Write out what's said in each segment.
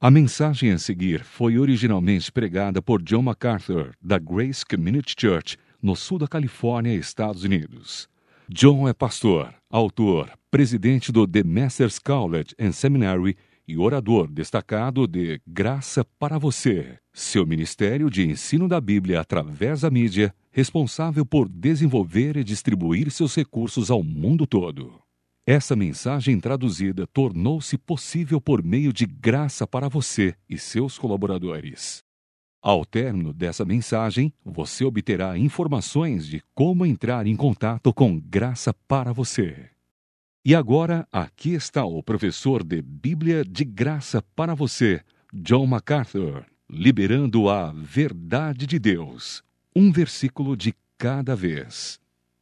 A mensagem a seguir foi originalmente pregada por John MacArthur, da Grace Community Church, no sul da Califórnia, Estados Unidos. John é pastor, autor, presidente do The Masters College and Seminary e orador destacado de Graça para Você, seu ministério de ensino da Bíblia através da mídia, responsável por desenvolver e distribuir seus recursos ao mundo todo. Essa mensagem traduzida tornou-se possível por meio de Graça para Você e seus colaboradores. Ao término dessa mensagem, você obterá informações de como entrar em contato com Graça para Você. E agora, aqui está o professor de Bíblia de Graça para Você, John MacArthur, liberando a verdade de Deus, um versículo de cada vez.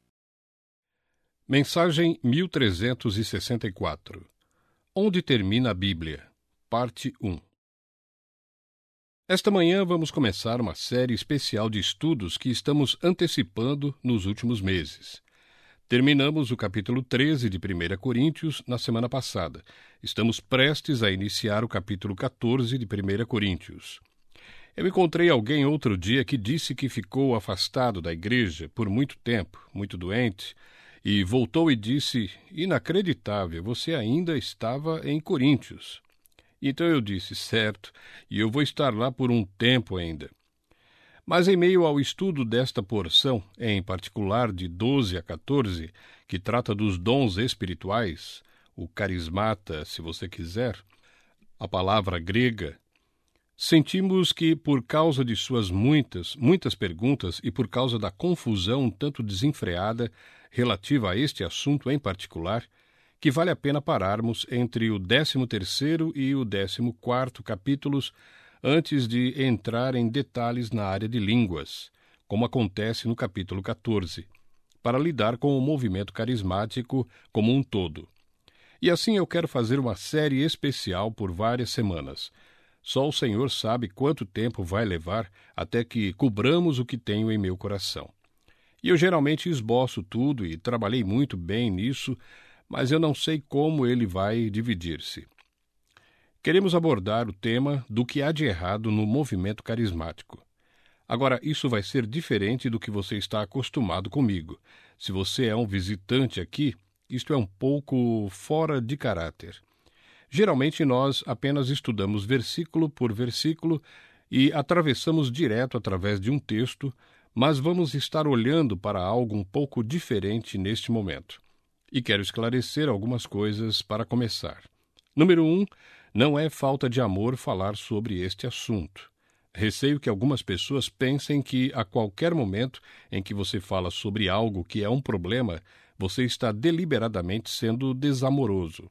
Mensagem 1364. Onde termina a Bíblia? Parte 1. Esta manhã vamos começar uma série especial de estudos que estamos antecipando nos últimos meses. Terminamos o capítulo 13 de 1 Coríntios na semana passada. Estamos prestes a iniciar o capítulo 14 de 1 Coríntios. Eu encontrei alguém outro dia que disse que ficou afastado da igreja por muito tempo, muito doente, e voltou e disse, inacreditável, você ainda estava em Coríntios. Então eu disse, certo, e eu vou estar lá por um tempo ainda. Mas em meio ao estudo desta porção, em particular de 12 a 14, que trata dos dons espirituais, o carismata, se você quiser, a palavra grega, sentimos que por causa de suas muitas perguntas e por causa da confusão um tanto desenfreada relativa a este assunto em particular, que vale a pena pararmos entre o 13º e o 14º capítulos antes de entrar em detalhes na área de línguas, como acontece no capítulo 14, para lidar com o movimento carismático como um todo. E assim eu quero fazer uma série especial por várias semanas. Só o Senhor sabe quanto tempo vai levar até que cobramos o que tenho em meu coração. E eu geralmente esboço tudo e trabalhei muito bem nisso, mas eu não sei como ele vai dividir-se. Queremos abordar o tema do que há de errado no movimento carismático. Agora, isso vai ser diferente do que você está acostumado comigo. Se você é um visitante aqui, isto é um pouco fora de caráter. Geralmente nós apenas estudamos versículo por versículo e atravessamos direto através de um texto, mas vamos estar olhando para algo um pouco diferente neste momento. E quero esclarecer algumas coisas para começar. Número 1, não é falta de amor falar sobre este assunto. Receio que algumas pessoas pensem que a qualquer momento em que você fala sobre algo que é um problema, você está deliberadamente sendo desamoroso.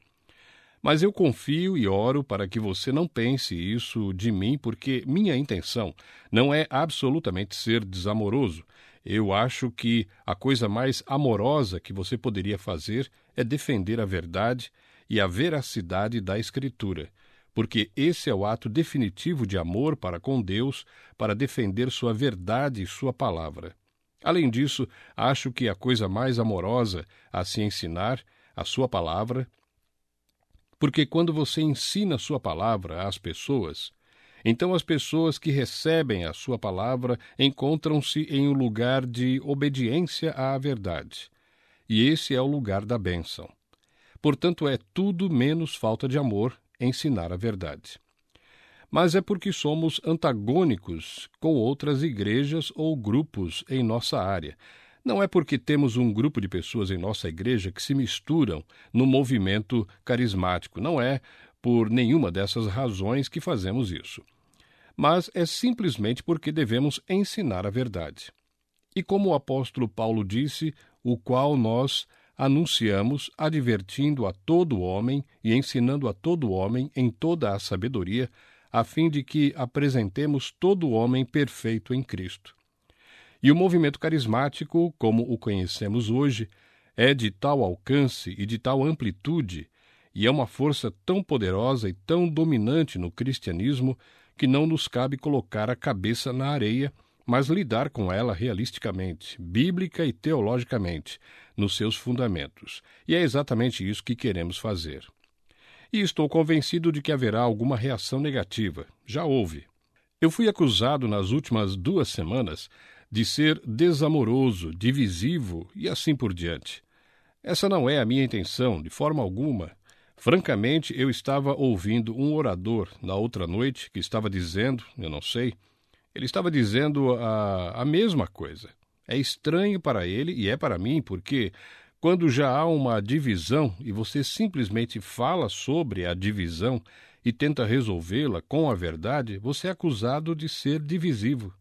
Mas eu confio e oro para que você não pense isso de mim, porque minha intenção não é absolutamente ser desamoroso. Eu acho que a coisa mais amorosa que você poderia fazer é defender a verdade e a veracidade da Escritura, porque esse é o ato definitivo de amor para com Deus, para defender sua verdade e sua palavra. Além disso, acho que a coisa mais amorosa a se ensinar, a sua palavra, porque quando você ensina a sua palavra às pessoas, então as pessoas que recebem a sua palavra encontram-se em um lugar de obediência à verdade. E esse é o lugar da bênção. Portanto, é tudo menos falta de amor ensinar a verdade. Mas é porque somos antagônicos com outras igrejas ou grupos em nossa área. Não é porque temos um grupo de pessoas em nossa igreja que se misturam no movimento carismático. Não é por nenhuma dessas razões que fazemos isso. Mas é simplesmente porque devemos ensinar a verdade. E como o apóstolo Paulo disse, o qual nós anunciamos, advertindo a todo homem e ensinando a todo homem em toda a sabedoria, a fim de que apresentemos todo homem perfeito em Cristo. E o movimento carismático, como o conhecemos hoje, é de tal alcance e de tal amplitude, e é uma força tão poderosa e tão dominante no cristianismo que não nos cabe colocar a cabeça na areia, mas lidar com ela realisticamente, bíblica e teologicamente, nos seus fundamentos. E é exatamente isso que queremos fazer. e estou convencido de que haverá alguma reação negativa. Já houve. Eu fui acusado nas últimas 2 semanas de ser desamoroso, divisivo e assim por diante. Essa não é a minha intenção, de forma alguma. Francamente, eu estava ouvindo um orador na outra noite que estava dizendo, eu não sei, ele estava dizendo a mesma coisa. É estranho para ele e é para mim, porque quando já há uma divisão e você simplesmente fala sobre a divisão e tenta resolvê-la com a verdade, você é acusado de ser divisivo.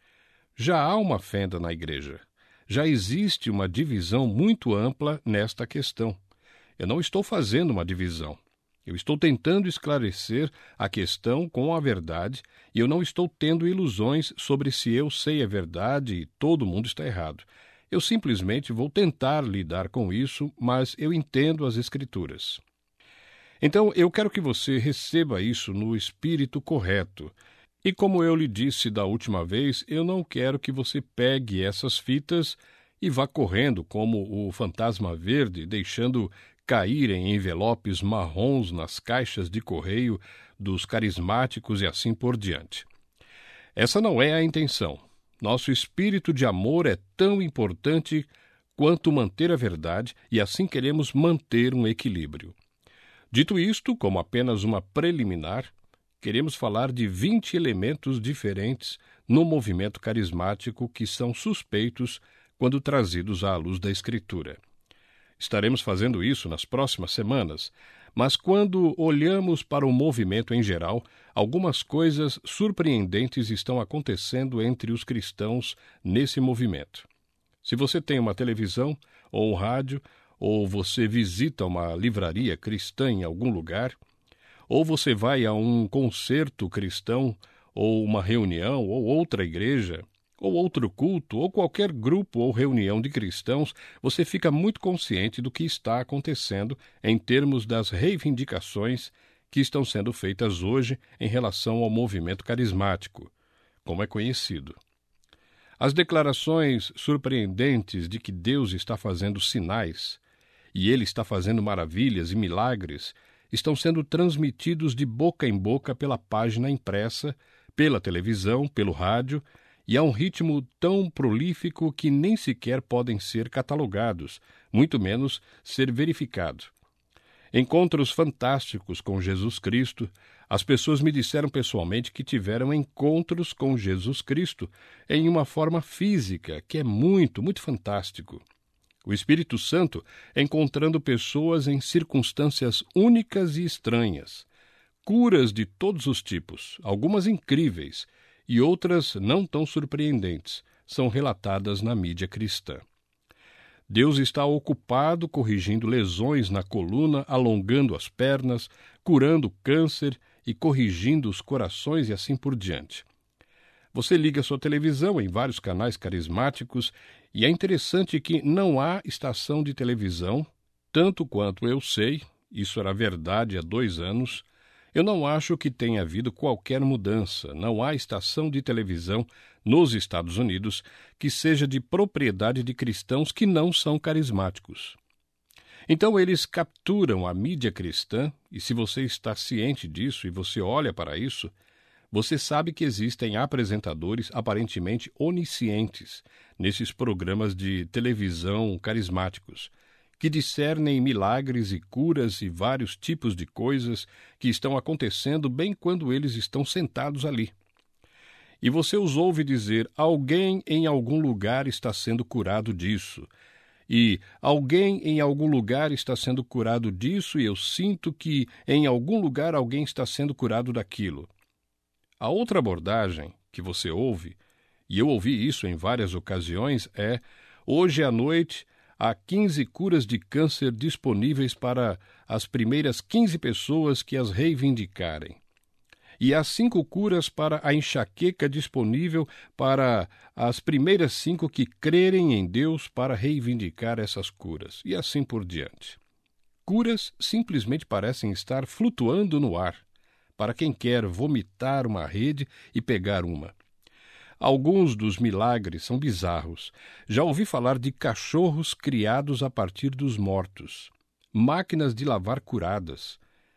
Já há uma fenda na igreja. Já existe uma divisão muito ampla nesta questão. Eu não estou fazendo uma divisão. Eu estou tentando esclarecer a questão com a verdade e eu não estou tendo ilusões sobre se eu sei a verdade e todo mundo está errado. Eu simplesmente vou tentar lidar com isso, mas eu entendo as Escrituras. Então, eu quero que você receba isso no espírito correto. E como eu lhe disse da última vez, eu não quero que você pegue essas fitas e vá correndo como o fantasma verde, deixando cair em envelopes marrons nas caixas de correio dos carismáticos e assim por diante. Essa não é a intenção. Nosso espírito de amor é tão importante quanto manter a verdade e assim queremos manter um equilíbrio. Dito isto, como apenas uma preliminar, queremos falar de 20 elementos diferentes no movimento carismático que são suspeitos quando trazidos à luz da Escritura. Estaremos fazendo isso nas próximas semanas, mas quando olhamos para o movimento em geral, algumas coisas surpreendentes estão acontecendo entre os cristãos nesse movimento. Se você tem uma televisão ou um rádio, ou você visita uma livraria cristã em algum lugar, ou você vai a um concerto cristão, ou uma reunião, ou outra igreja, ou outro culto, ou qualquer grupo ou reunião de cristãos, você fica muito consciente do que está acontecendo em termos das reivindicações que estão sendo feitas hoje em relação ao movimento carismático, como é conhecido. As declarações surpreendentes de que Deus está fazendo sinais e Ele está fazendo maravilhas e milagres estão sendo transmitidos de boca em boca pela página impressa, pela televisão, pelo rádio, e a um ritmo tão prolífico que nem sequer podem ser catalogados, muito menos ser verificado. Encontros fantásticos com Jesus Cristo. As pessoas me disseram pessoalmente que tiveram encontros com Jesus Cristo em uma forma física, que é muito, muito fantástico. O Espírito Santo encontrando pessoas em circunstâncias únicas e estranhas. Curas de todos os tipos, algumas incríveis, e outras não tão surpreendentes, são relatadas na mídia cristã. Deus está ocupado corrigindo lesões na coluna, alongando as pernas, curando câncer e corrigindo os corações e assim por diante. Você liga sua televisão em vários canais carismáticos e é interessante que não há estação de televisão, tanto quanto eu sei, isso era verdade há 2 anos, eu não acho que tenha havido qualquer mudança. Não há estação de televisão nos Estados Unidos que seja de propriedade de cristãos que não são carismáticos. Então eles capturam a mídia cristã, e se você está ciente disso e você olha para isso, você sabe que existem apresentadores aparentemente oniscientes nesses programas de televisão carismáticos, que discernem milagres e curas e vários tipos de coisas que estão acontecendo bem quando eles estão sentados ali. E você os ouve dizer, alguém em algum lugar está sendo curado disso. E alguém em algum lugar está sendo curado disso e eu sinto que em algum lugar alguém está sendo curado daquilo. A outra abordagem que você ouve, e eu ouvi isso em várias ocasiões, é hoje à noite há 15 curas de câncer disponíveis para as primeiras 15 pessoas que as reivindicarem. E há 5 curas para a enxaqueca disponível para as primeiras 5 que crerem em Deus para reivindicar essas curas. E assim por diante. Curas simplesmente parecem estar flutuando no ar, para quem quer vomitar uma rede e pegar uma. Alguns dos milagres são bizarros. Já ouvi falar de cachorros criados a partir dos mortos, máquinas de lavar curadas.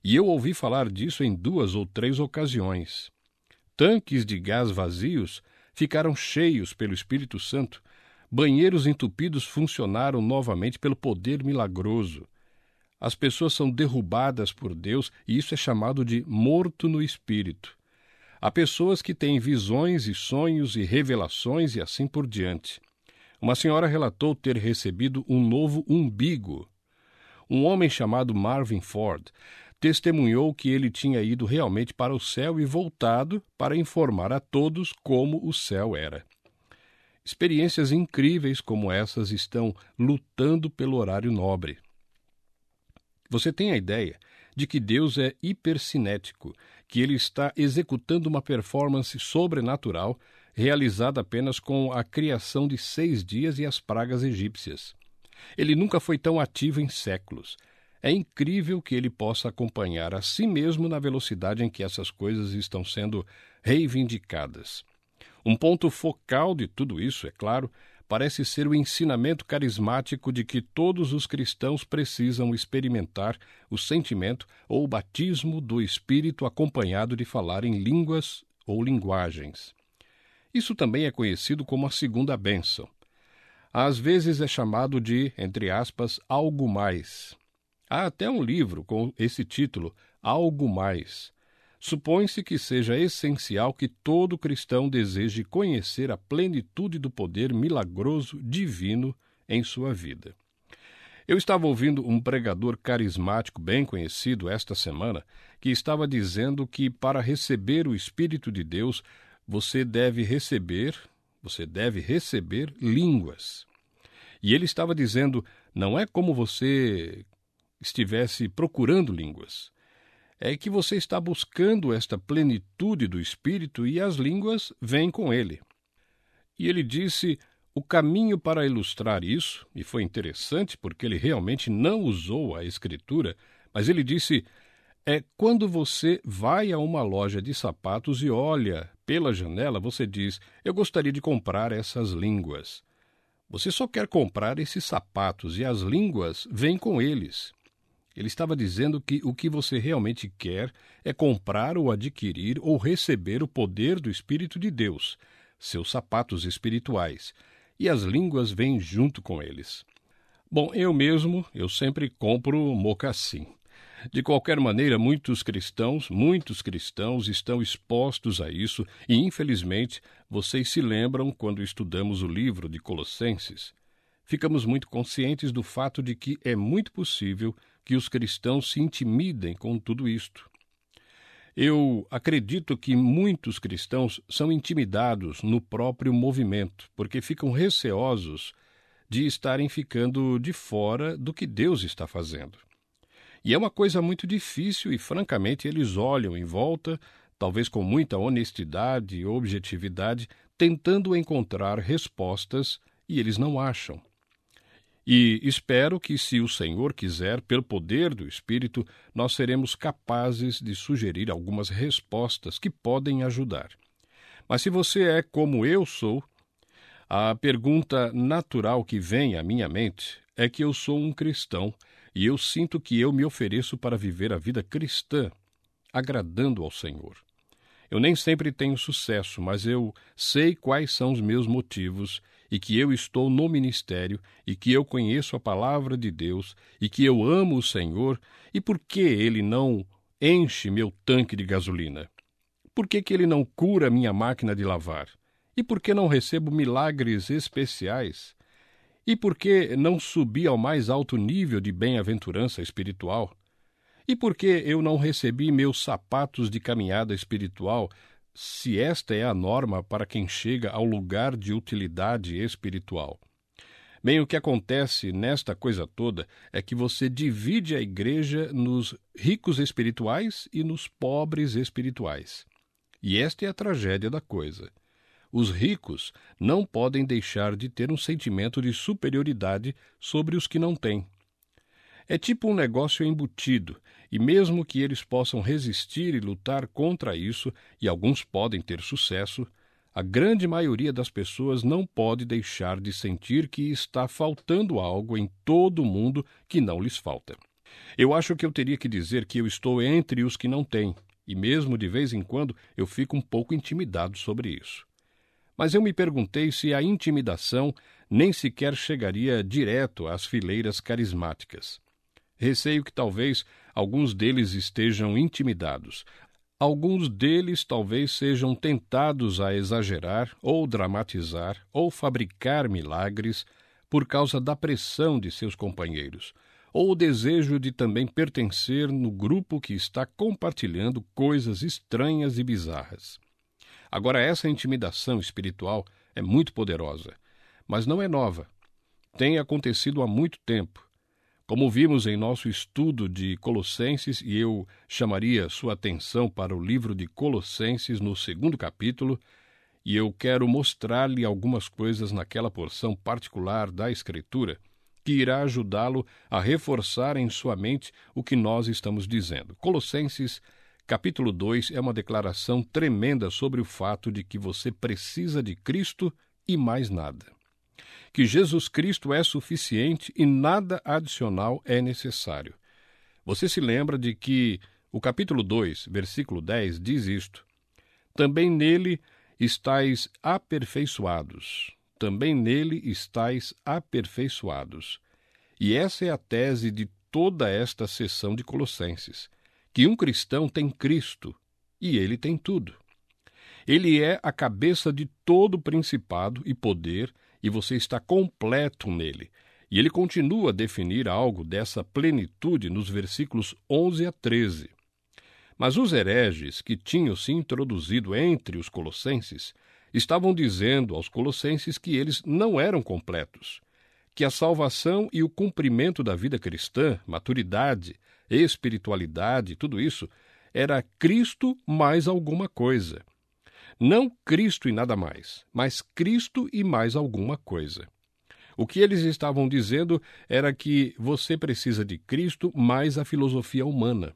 E eu ouvi falar disso em 2 ou 3 ocasiões. Tanques de gás vazios ficaram cheios pelo Espírito Santo. Banheiros entupidos funcionaram novamente pelo poder milagroso. As pessoas são derrubadas por Deus e isso é chamado de morto no espírito. Há pessoas que têm visões e sonhos e revelações e assim por diante. Uma senhora relatou ter recebido um novo umbigo. Um homem chamado Marvin Ford testemunhou que ele tinha ido realmente para o céu e voltado para informar a todos como o céu era. Experiências incríveis como essas estão lutando pelo horário nobre. Você tem a ideia de que Deus é hipercinético, que ele está executando uma performance sobrenatural realizada apenas com a criação de 6 dias e as pragas egípcias. Ele nunca foi tão ativo em séculos. É incrível que ele possa acompanhar a si mesmo na velocidade em que essas coisas estão sendo reivindicadas. Um ponto focal de tudo isso, é claro, parece ser o ensinamento carismático de que todos os cristãos precisam experimentar o sentimento ou o batismo do Espírito acompanhado de falar em línguas ou linguagens. Isso também é conhecido como a segunda bênção. Às vezes é chamado de, entre aspas, algo mais. Há até um livro com esse título, Algo Mais. Supõe-se que seja essencial que todo cristão deseje conhecer a plenitude do poder milagroso divino em sua vida. Eu estava ouvindo um pregador carismático bem conhecido esta semana que estava dizendo que para receber o Espírito de Deus, você deve receber línguas. E ele estava dizendo, não é como você estivesse procurando línguas. É que você está buscando esta plenitude do Espírito e as línguas vêm com ele. E ele disse, o caminho para ilustrar isso, e foi interessante porque ele realmente não usou a Escritura, mas ele disse, é quando você vai a uma loja de sapatos e olha pela janela, você diz, eu gostaria de comprar essas línguas. Você só quer comprar esses sapatos e as línguas vêm com eles. Ele estava dizendo que o que você realmente quer é comprar ou adquirir ou receber o poder do Espírito de Deus, seus sapatos espirituais, e as línguas vêm junto com eles. Bom, eu sempre compro mocassim. De qualquer maneira, muitos cristãos estão expostos a isso e, infelizmente, vocês se lembram quando estudamos o livro de Colossenses. Ficamos muito conscientes do fato de que é muito possível que os cristãos se intimidem com tudo isto. Eu acredito que muitos cristãos são intimidados no próprio movimento, porque ficam receosos de estarem ficando de fora do que Deus está fazendo. E é uma coisa muito difícil e, francamente, eles olham em volta, talvez com muita honestidade e objetividade, tentando encontrar respostas e eles não acham. E espero que, se o Senhor quiser, pelo poder do Espírito, nós seremos capazes de sugerir algumas respostas que podem ajudar. Mas se você é como eu sou, a pergunta natural que vem à minha mente é que eu sou um cristão e eu sinto que eu me ofereço para viver a vida cristã, agradando ao Senhor. Eu nem sempre tenho sucesso, mas eu sei quais são os meus motivos e que eu estou no ministério e que eu conheço a palavra de Deus e que eu amo o Senhor e por que Ele não enche meu tanque de gasolina? Por que Ele não cura minha máquina de lavar? E por que não recebo milagres especiais? E por que não subi ao mais alto nível de bem-aventurança espiritual? E por que eu não recebi meus sapatos de caminhada espiritual, se esta é a norma para quem chega ao lugar de utilidade espiritual? Bem, o que acontece nesta coisa toda é que você divide a igreja nos ricos espirituais e nos pobres espirituais. E esta é a tragédia da coisa. Os ricos não podem deixar de ter um sentimento de superioridade sobre os que não têm. É tipo um negócio embutido, e mesmo que eles possam resistir e lutar contra isso, e alguns podem ter sucesso, a grande maioria das pessoas não pode deixar de sentir que está faltando algo em todo o mundo que não lhes falta. Eu acho que eu teria que dizer que eu estou entre os que não têm, e mesmo de vez em quando eu fico um pouco intimidado sobre isso. Mas eu me perguntei se a intimidação nem sequer chegaria direto às fileiras carismáticas. Receio que talvez alguns deles estejam intimidados. Alguns deles talvez sejam tentados a exagerar ou dramatizar ou fabricar milagres por causa da pressão de seus companheiros, ou o desejo de também pertencer no grupo que está compartilhando coisas estranhas e bizarras. Agora, essa intimidação espiritual é muito poderosa, mas não é nova. Tem acontecido há muito tempo. Como vimos em nosso estudo de Colossenses, e eu chamaria sua atenção para o livro de Colossenses no 2º capítulo, e eu quero mostrar-lhe algumas coisas naquela porção particular da Escritura que irá ajudá-lo a reforçar em sua mente o que nós estamos dizendo. Colossenses, capítulo 2, é uma declaração tremenda sobre o fato de que você precisa de Cristo e mais nada. Que Jesus Cristo é suficiente e nada adicional é necessário. Você se lembra de que o capítulo 2, versículo 10, diz isto: também nele estáis aperfeiçoados. Também nele estáis aperfeiçoados. E essa é a tese de toda esta seção de Colossenses, que um cristão tem Cristo, e ele tem tudo. Ele é a cabeça de todo principado e poder, e você está completo nele. E ele continua a definir algo dessa plenitude nos versículos 11 a 13. Mas os hereges que tinham se introduzido entre os colossenses estavam dizendo aos colossenses que eles não eram completos, que a salvação e o cumprimento da vida cristã, maturidade, espiritualidade, tudo isso, era Cristo mais alguma coisa. Não Cristo e nada mais, mas Cristo e mais alguma coisa. O que eles estavam dizendo era que você precisa de Cristo mais a filosofia humana.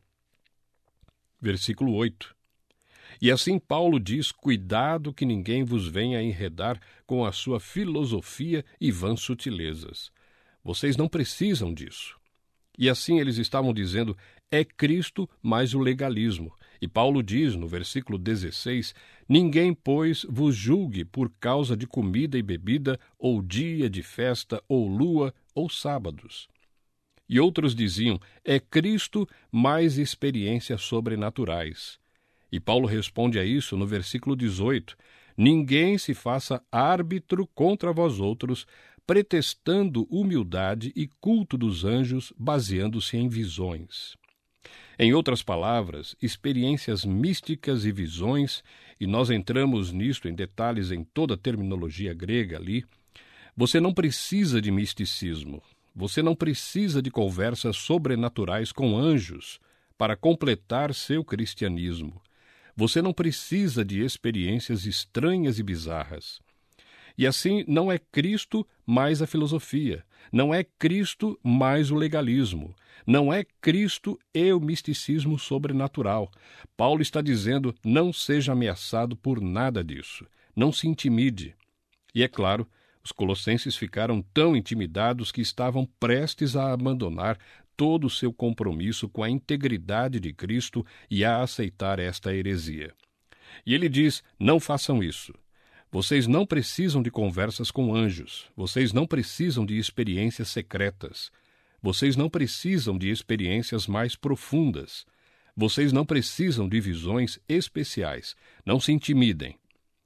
Versículo 8. E assim Paulo diz: cuidado que ninguém vos venha enredar com a sua filosofia e vãs sutilezas. Vocês não precisam disso. E assim eles estavam dizendo: é Cristo mais o legalismo. E Paulo diz no versículo 16: ninguém, pois, vos julgue por causa de comida e bebida, ou dia de festa, ou lua, ou sábados. E outros diziam: é Cristo mais experiências sobrenaturais. E Paulo responde a isso no versículo 18: ninguém se faça árbitro contra vós outros, pretextando humildade e culto dos anjos, baseando-se em visões. Em outras palavras, experiências místicas e visões, e nós entramos nisto em detalhes em toda a terminologia grega ali. Você não precisa de misticismo, você não precisa de conversas sobrenaturais com anjos para completar seu cristianismo. Você não precisa de experiências estranhas e bizarras. E assim, não é Cristo mais a filosofia, não é Cristo mais o legalismo, não é Cristo e o misticismo sobrenatural. Paulo está dizendo: não seja ameaçado por nada disso, não se intimide. E é claro, os colossenses ficaram tão intimidados que estavam prestes a abandonar todo o seu compromisso com a integridade de Cristo e a aceitar esta heresia. E ele diz: não façam isso. Vocês não precisam de conversas com anjos. Vocês não precisam de experiências secretas. Vocês não precisam de experiências mais profundas. Vocês não precisam de visões especiais. Não se intimidem.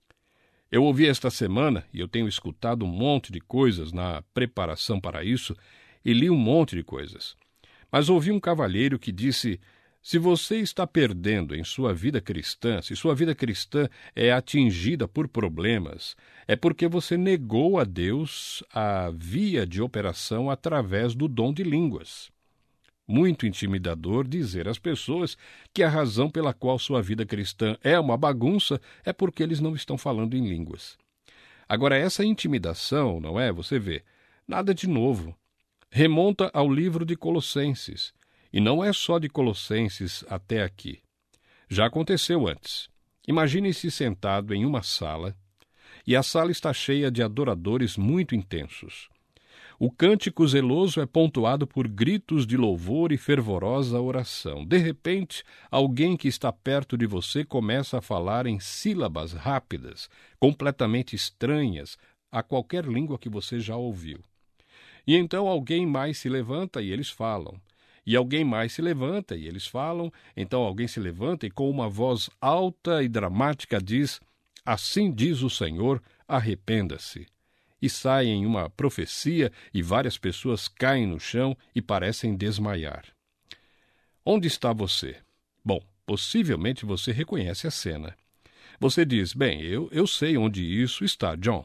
Eu ouvi esta semana, e eu tenho escutado um monte de coisas na preparação para isso, e li um monte de coisas. Mas ouvi um cavalheiro que disse: se você está perdendo em sua vida cristã, se sua vida cristã é atingida por problemas, é porque você negou a Deus a via de operação através do dom de línguas. Muito intimidador dizer às pessoas que a razão pela qual sua vida cristã é uma bagunça é porque eles não estão falando em línguas. Agora, essa intimidação, não é? Você vê, nada de novo. Remonta ao livro de Colossenses. E não é só de Colossenses até aqui. Já aconteceu antes. Imagine-se sentado em uma sala, e a sala está cheia de adoradores muito intensos. O cântico zeloso é pontuado por gritos de louvor e fervorosa oração. De repente, alguém que está perto de você começa a falar em sílabas rápidas, completamente estranhas a qualquer língua que você já ouviu. E então alguém mais se levanta e eles falam. E alguém mais se levanta e eles falam. Então alguém se levanta e com uma voz alta e dramática diz: "Assim diz o Senhor, arrependa-se." E sai em uma profecia e várias pessoas caem no chão e parecem desmaiar. Onde está você? Bom, possivelmente você reconhece a cena. Você diz: "Bem, eu sei onde isso está, John."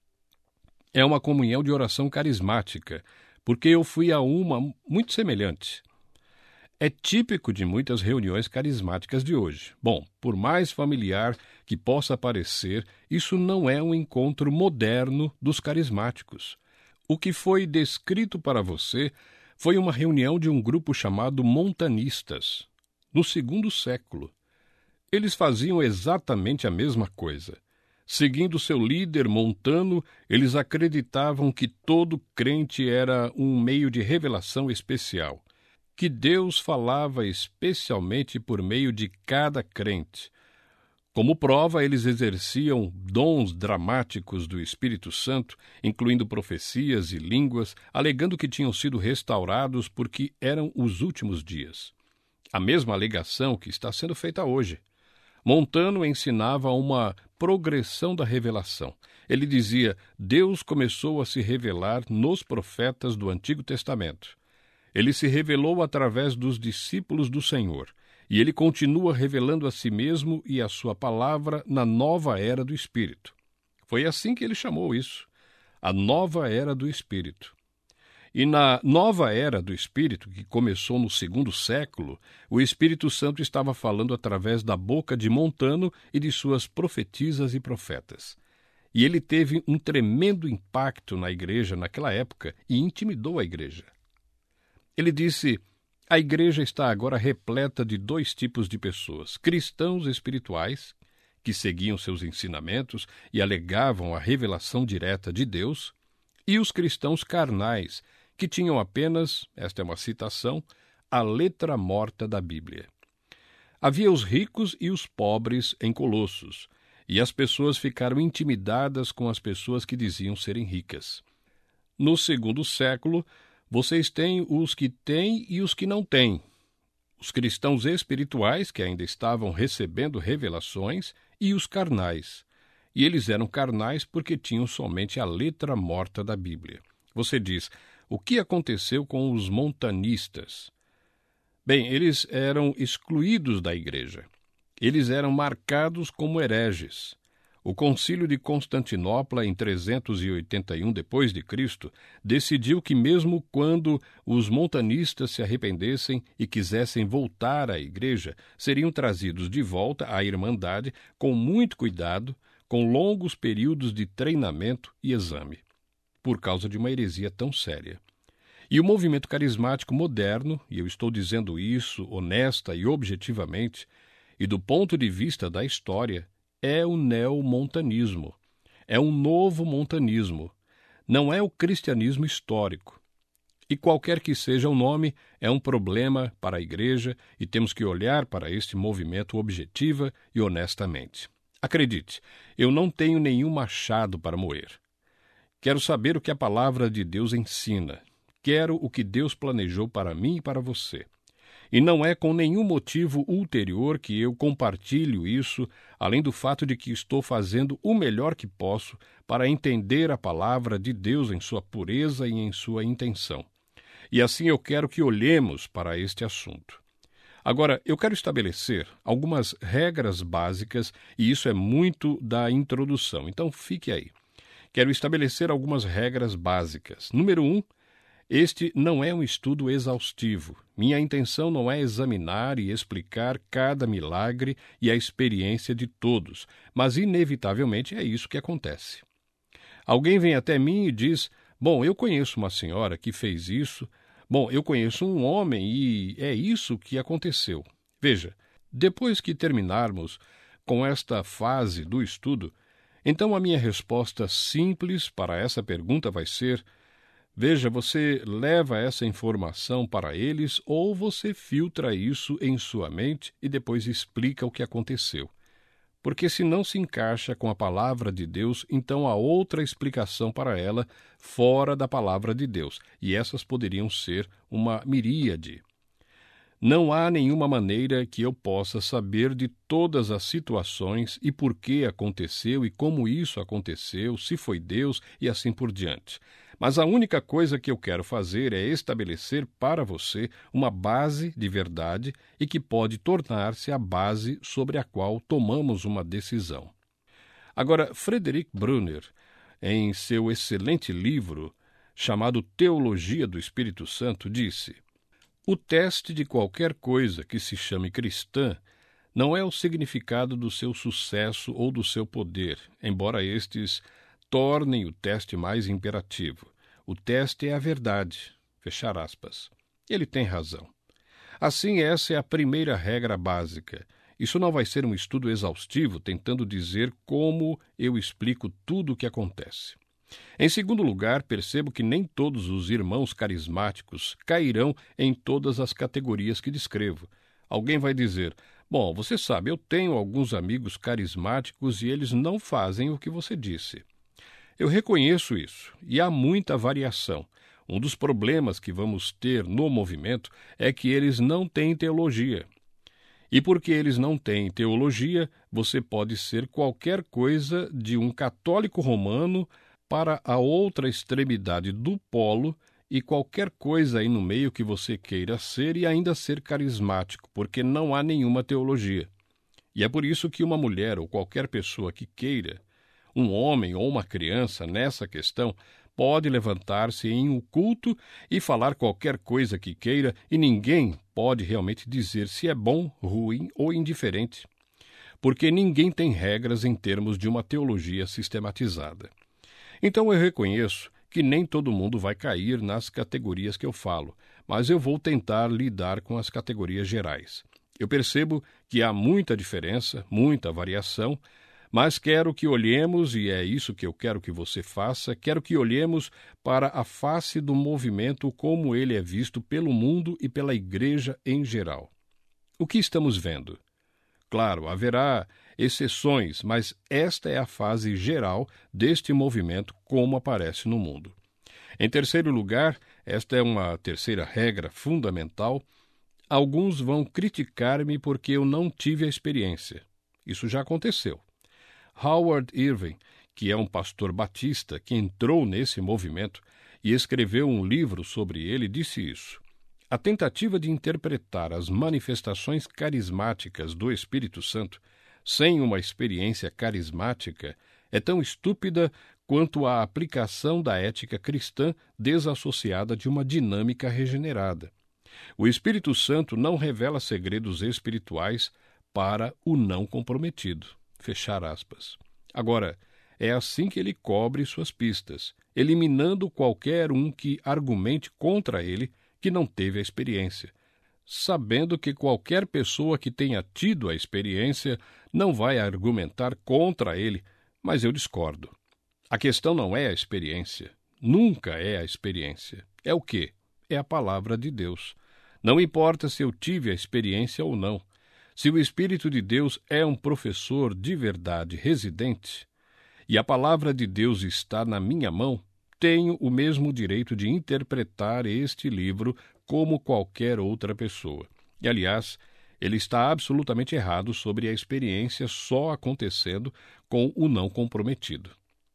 É uma comunhão de oração carismática, porque eu fui a uma muito semelhante. É típico de muitas reuniões carismáticas de hoje. Bom, por mais familiar que possa parecer, isso não é um encontro moderno dos carismáticos. O que foi descrito para você foi uma reunião de um grupo chamado montanistas, no 2º século. Eles faziam exatamente a mesma coisa. Seguindo seu líder Montano, eles acreditavam que todo crente era um meio de revelação especial, que Deus falava especialmente por meio de cada crente. Como prova, eles exerciam dons dramáticos do Espírito Santo, incluindo profecias e línguas, alegando que tinham sido restaurados porque eram os últimos dias. A mesma alegação que está sendo feita hoje. Montano ensinava uma progressão da revelação. Ele dizia: Deus começou a se revelar nos profetas do Antigo Testamento. Ele se revelou através dos discípulos do Senhor, e ele continua revelando a si mesmo e a sua palavra na nova era do Espírito. Foi assim que ele chamou isso, a nova era do Espírito. E na nova era do Espírito, que começou no 2º século, o Espírito Santo estava falando através da boca de Montano e de suas profetisas e profetas. E ele teve um tremendo impacto na igreja naquela época e intimidou a igreja. Ele disse: a igreja está agora repleta de 2 tipos de pessoas: cristãos espirituais, que seguiam seus ensinamentos e alegavam a revelação direta de Deus, e os cristãos carnais, que tinham apenas, esta é uma citação, a letra morta da Bíblia. Havia os ricos e os pobres em Colossos, e as pessoas ficaram intimidadas com as pessoas que diziam serem ricas. No 2º século, vocês têm os que têm e os que não têm. Os cristãos espirituais, que ainda estavam recebendo revelações, e os carnais. E eles eram carnais porque tinham somente a letra morta da Bíblia. Você diz: o que aconteceu com os montanistas? Bem, eles eram excluídos da igreja. Eles eram marcados como hereges. O Concílio de Constantinopla, em 381 d.C., decidiu que mesmo quando os montanistas se arrependessem e quisessem voltar à igreja, seriam trazidos de volta à Irmandade com muito cuidado, com longos períodos de treinamento e exame, por causa de uma heresia tão séria. E o movimento carismático moderno, e eu estou dizendo isso honesta e objetivamente, e do ponto de vista da história, é o neomontanismo. É um novo montanismo. Não é o cristianismo histórico. E qualquer que seja o nome, é um problema para a igreja e temos que olhar para este movimento objetiva e honestamente. Acredite, eu não tenho nenhum machado para moer. Quero saber o que a palavra de Deus ensina. Quero o que Deus planejou para mim e para você. E não é com nenhum motivo ulterior que eu compartilho isso, além do fato de que estou fazendo o melhor que posso para entender a palavra de Deus em sua pureza e em sua intenção. E assim eu quero que olhemos para este assunto. Agora, eu quero estabelecer algumas regras básicas, e isso é muito da introdução, então fique aí. Quero estabelecer algumas regras básicas. Número 1, este não é um estudo exaustivo. Minha intenção não é examinar e explicar cada milagre e a experiência de todos, mas inevitavelmente é isso que acontece. Alguém vem até mim e diz: bom, eu conheço uma senhora que fez isso, bom, eu conheço um homem e é isso que aconteceu. Veja, depois que terminarmos com esta fase do estudo, então a minha resposta simples para essa pergunta vai ser: Veja, você leva essa informação para eles ou você filtra isso em sua mente e depois explica o que aconteceu. Porque se não se encaixa com a palavra de Deus, então há outra explicação para ela fora da palavra de Deus, e essas poderiam ser uma miríade. Não há nenhuma maneira que eu possa saber de todas as situações e por que aconteceu e como isso aconteceu, se foi Deus e assim por diante. Mas a única coisa que eu quero fazer é estabelecer para você uma base de verdade e que pode tornar-se a base sobre a qual tomamos uma decisão. Agora, Frederick Brunner, em seu excelente livro chamado Teologia do Espírito Santo, disse: o teste de qualquer coisa que se chame cristã não é o significado do seu sucesso ou do seu poder, embora estes tornem o teste mais imperativo. O teste é a verdade. Fechar aspas. Ele tem razão. Assim, essa é a primeira regra básica. Isso não vai ser um estudo exaustivo tentando dizer como eu explico tudo o que acontece. Em segundo lugar, percebo que nem todos os irmãos carismáticos cairão em todas as categorias que descrevo. Alguém vai dizer: bom, você sabe, eu tenho alguns amigos carismáticos e eles não fazem o que você disse. Eu reconheço isso, e há muita variação. Um dos problemas que vamos ter no movimento é que eles não têm teologia. E porque eles não têm teologia, você pode ser qualquer coisa de um católico romano para a outra extremidade do polo e qualquer coisa aí no meio que você queira ser e ainda ser carismático, porque não há nenhuma teologia. E é por isso que uma mulher ou qualquer pessoa que queira, um homem ou uma criança nessa questão, pode levantar-se em um culto e falar qualquer coisa que queira e ninguém pode realmente dizer se é bom, ruim ou indiferente, porque ninguém tem regras em termos de uma teologia sistematizada. Então eu reconheço que nem todo mundo vai cair nas categorias que eu falo, mas eu vou tentar lidar com as categorias gerais. Eu percebo que há muita diferença, muita variação, mas quero que olhemos, e é isso que eu quero que você faça, quero que olhemos para a face do movimento como ele é visto pelo mundo e pela igreja em geral. O que estamos vendo? Claro, haverá exceções, mas esta é a fase geral deste movimento como aparece no mundo. Em terceiro lugar, esta é uma terceira regra fundamental, alguns vão criticar-me porque eu não tive a experiência. Isso já aconteceu. Howard Irving, que é um pastor batista que entrou nesse movimento e escreveu um livro sobre ele, disse isso. A tentativa de interpretar as manifestações carismáticas do Espírito Santo sem uma experiência carismática é tão estúpida quanto a aplicação da ética cristã desassociada de uma dinâmica regenerada. O Espírito Santo não revela segredos espirituais para o não comprometido. Fechar aspas. Agora, é assim que ele cobre suas pistas, eliminando qualquer um que argumente contra ele que não teve a experiência, sabendo que qualquer pessoa que tenha tido a experiência não vai argumentar contra ele, mas eu discordo. A questão não é a experiência, nunca é a experiência. É o quê? É a palavra de Deus. Não importa se eu tive a experiência ou não. Se o Espírito de Deus é um professor de verdade residente, e a palavra de Deus está na minha mão, tenho o mesmo direito de interpretar este livro como qualquer outra pessoa. E, aliás, ele está absolutamente errado sobre a experiência só acontecendo com o não comprometido.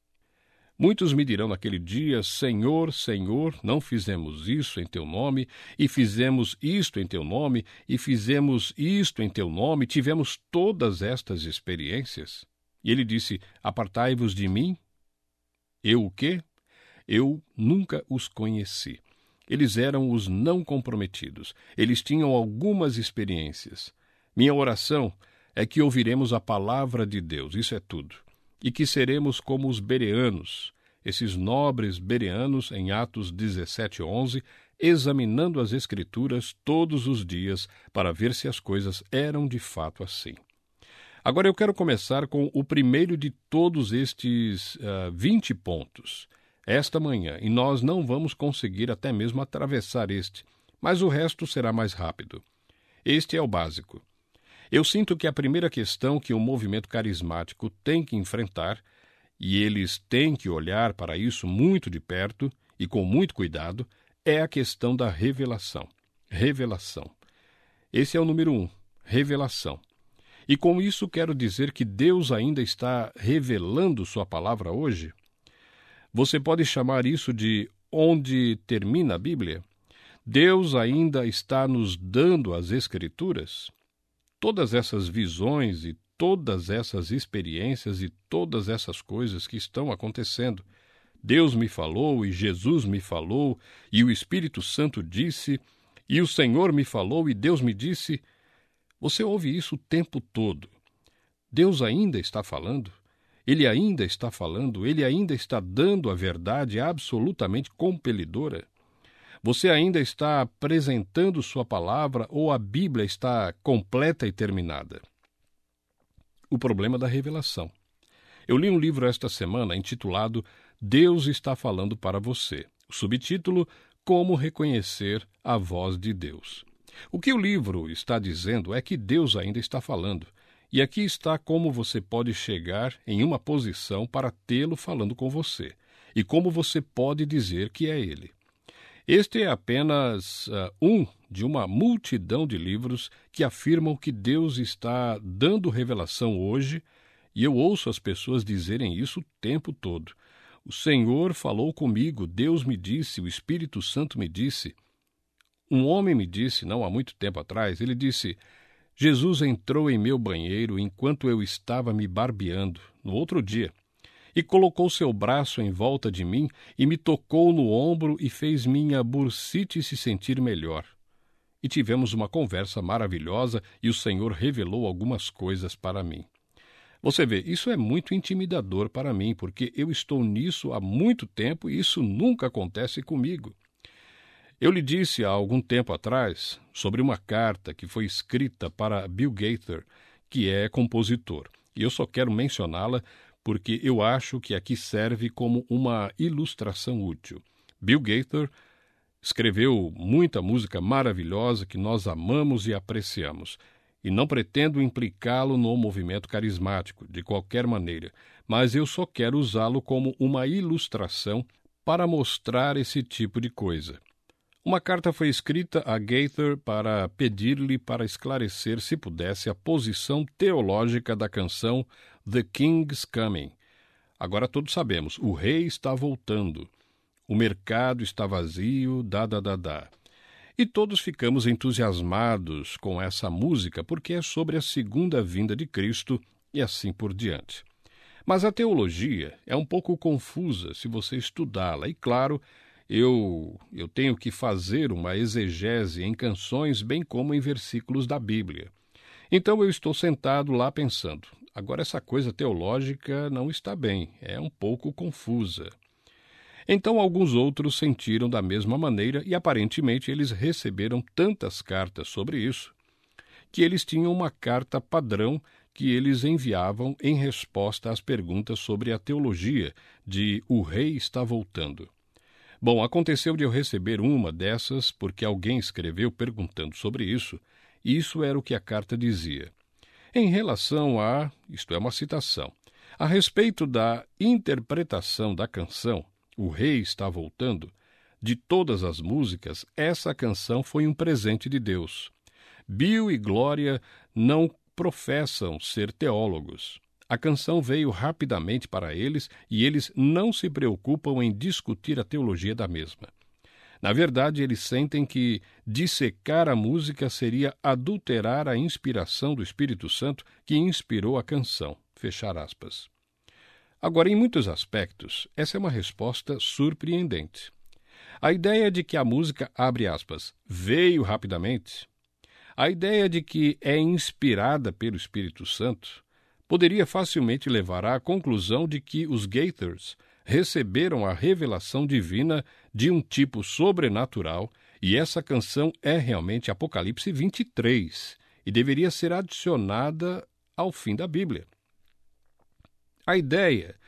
Muitos me dirão naquele dia: Senhor, Senhor, não fizemos isso em teu nome, e fizemos isto em teu nome, e fizemos isto em teu nome, tivemos todas estas experiências. E ele disse: apartai-vos de mim. Eu o quê? Eu nunca os conheci. Eles eram os não comprometidos. Eles tinham algumas experiências. Minha oração é que ouviremos a palavra de Deus, isso é tudo. E que seremos como os bereanos, esses nobres bereanos em Atos 17:11, examinando as Escrituras todos os dias para ver se as coisas eram de fato assim. Agora eu quero começar com o primeiro de todos estes 20 pontos. esta manhã, e nós não vamos conseguir até mesmo atravessar mas o resto será mais rápido. Este é o básico. Eu sinto que a primeira questão que o movimento carismático tem que enfrentar, e eles têm que olhar para isso muito de perto e com muito cuidado, é a questão da revelação. Revelação. Esse é o número 1, revelação. E com isso quero dizer que Deus ainda está revelando sua palavra hoje? Você pode chamar isso de onde termina a Bíblia? Deus ainda está nos dando as Escrituras? Todas essas visões e todas essas experiências e todas essas coisas que estão acontecendo. Deus me falou e Jesus me falou e o Espírito Santo disse e o Senhor me falou e Deus me disse. Você ouve isso o tempo todo. Deus ainda está falando? Ele ainda está falando? Ele ainda está dando a verdade absolutamente compelidora? Você ainda está apresentando sua palavra ou a Bíblia está completa e terminada? O problema da revelação. Eu li um livro esta semana intitulado Deus está falando para você. O subtítulo, Como reconhecer a voz de Deus. O que o livro está dizendo é que Deus ainda está falando. E aqui está como você pode chegar em uma posição para tê-lo falando com você. E como você pode dizer que é ele. Este é apenas um de uma multidão de livros que afirmam que Deus está dando revelação hoje, e eu ouço as pessoas dizerem isso o tempo todo. O Senhor falou comigo, Deus me disse, o Espírito Santo me disse. Um homem me disse, não há muito tempo atrás, ele disse, Jesus entrou em meu banheiro enquanto eu estava me barbeando, no outro dia, e colocou seu braço em volta de mim e me tocou no ombro e fez minha bursite se sentir melhor. E tivemos uma conversa maravilhosa e o Senhor revelou algumas coisas para mim. Você vê, isso é muito intimidador para mim, porque eu estou nisso há muito tempo e isso nunca acontece comigo. Eu lhe disse há algum tempo atrás sobre uma carta que foi escrita para Bill Gaither, que é compositor, e eu só quero mencioná-la porque eu acho que aqui serve como uma ilustração útil. Bill Gaither escreveu muita música maravilhosa que nós amamos e apreciamos, e não pretendo implicá-lo no movimento carismático, de qualquer maneira, mas eu só quero usá-lo como uma ilustração para mostrar esse tipo de coisa. Uma carta foi escrita a Gaither para pedir-lhe para esclarecer, se pudesse, a posição teológica da canção The King's Coming. Agora todos sabemos, o rei está voltando, o mercado está vazio, E todos ficamos entusiasmados com essa música porque é sobre a segunda vinda de Cristo e assim por diante. Mas a teologia é um pouco confusa se você estudá-la, e claro, eu tenho que fazer uma exegese em canções bem como em versículos da Bíblia. Então eu estou sentado lá pensando, agora essa coisa teológica não está bem, é um pouco confusa. Então alguns outros sentiram da mesma maneira e aparentemente eles receberam tantas cartas sobre isso, que eles tinham uma carta padrão que eles enviavam em resposta às perguntas sobre a teologia de O Rei está voltando. Bom, aconteceu de eu receber uma dessas porque alguém escreveu perguntando sobre isso, e isso era o que a carta dizia. Em relação a, isto é uma citação, a respeito da interpretação da canção, O Rei está voltando, de todas as músicas, essa canção foi um presente de Deus. Bill e Glória não professam ser teólogos. A canção veio rapidamente para eles e eles não se preocupam em discutir a teologia da mesma. Na verdade, eles sentem que dissecar a música seria adulterar a inspiração do Espírito Santo que inspirou a canção. Fechar aspas. Agora, em muitos aspectos, essa é uma resposta surpreendente. A ideia de que a música, abre aspas, veio rapidamente, a ideia de que é inspirada pelo Espírito Santo, poderia facilmente levar à conclusão de que os Gaithers receberam a revelação divina de um tipo sobrenatural e essa canção é realmente Apocalipse 23 e deveria ser adicionada ao fim da Bíblia. A ideia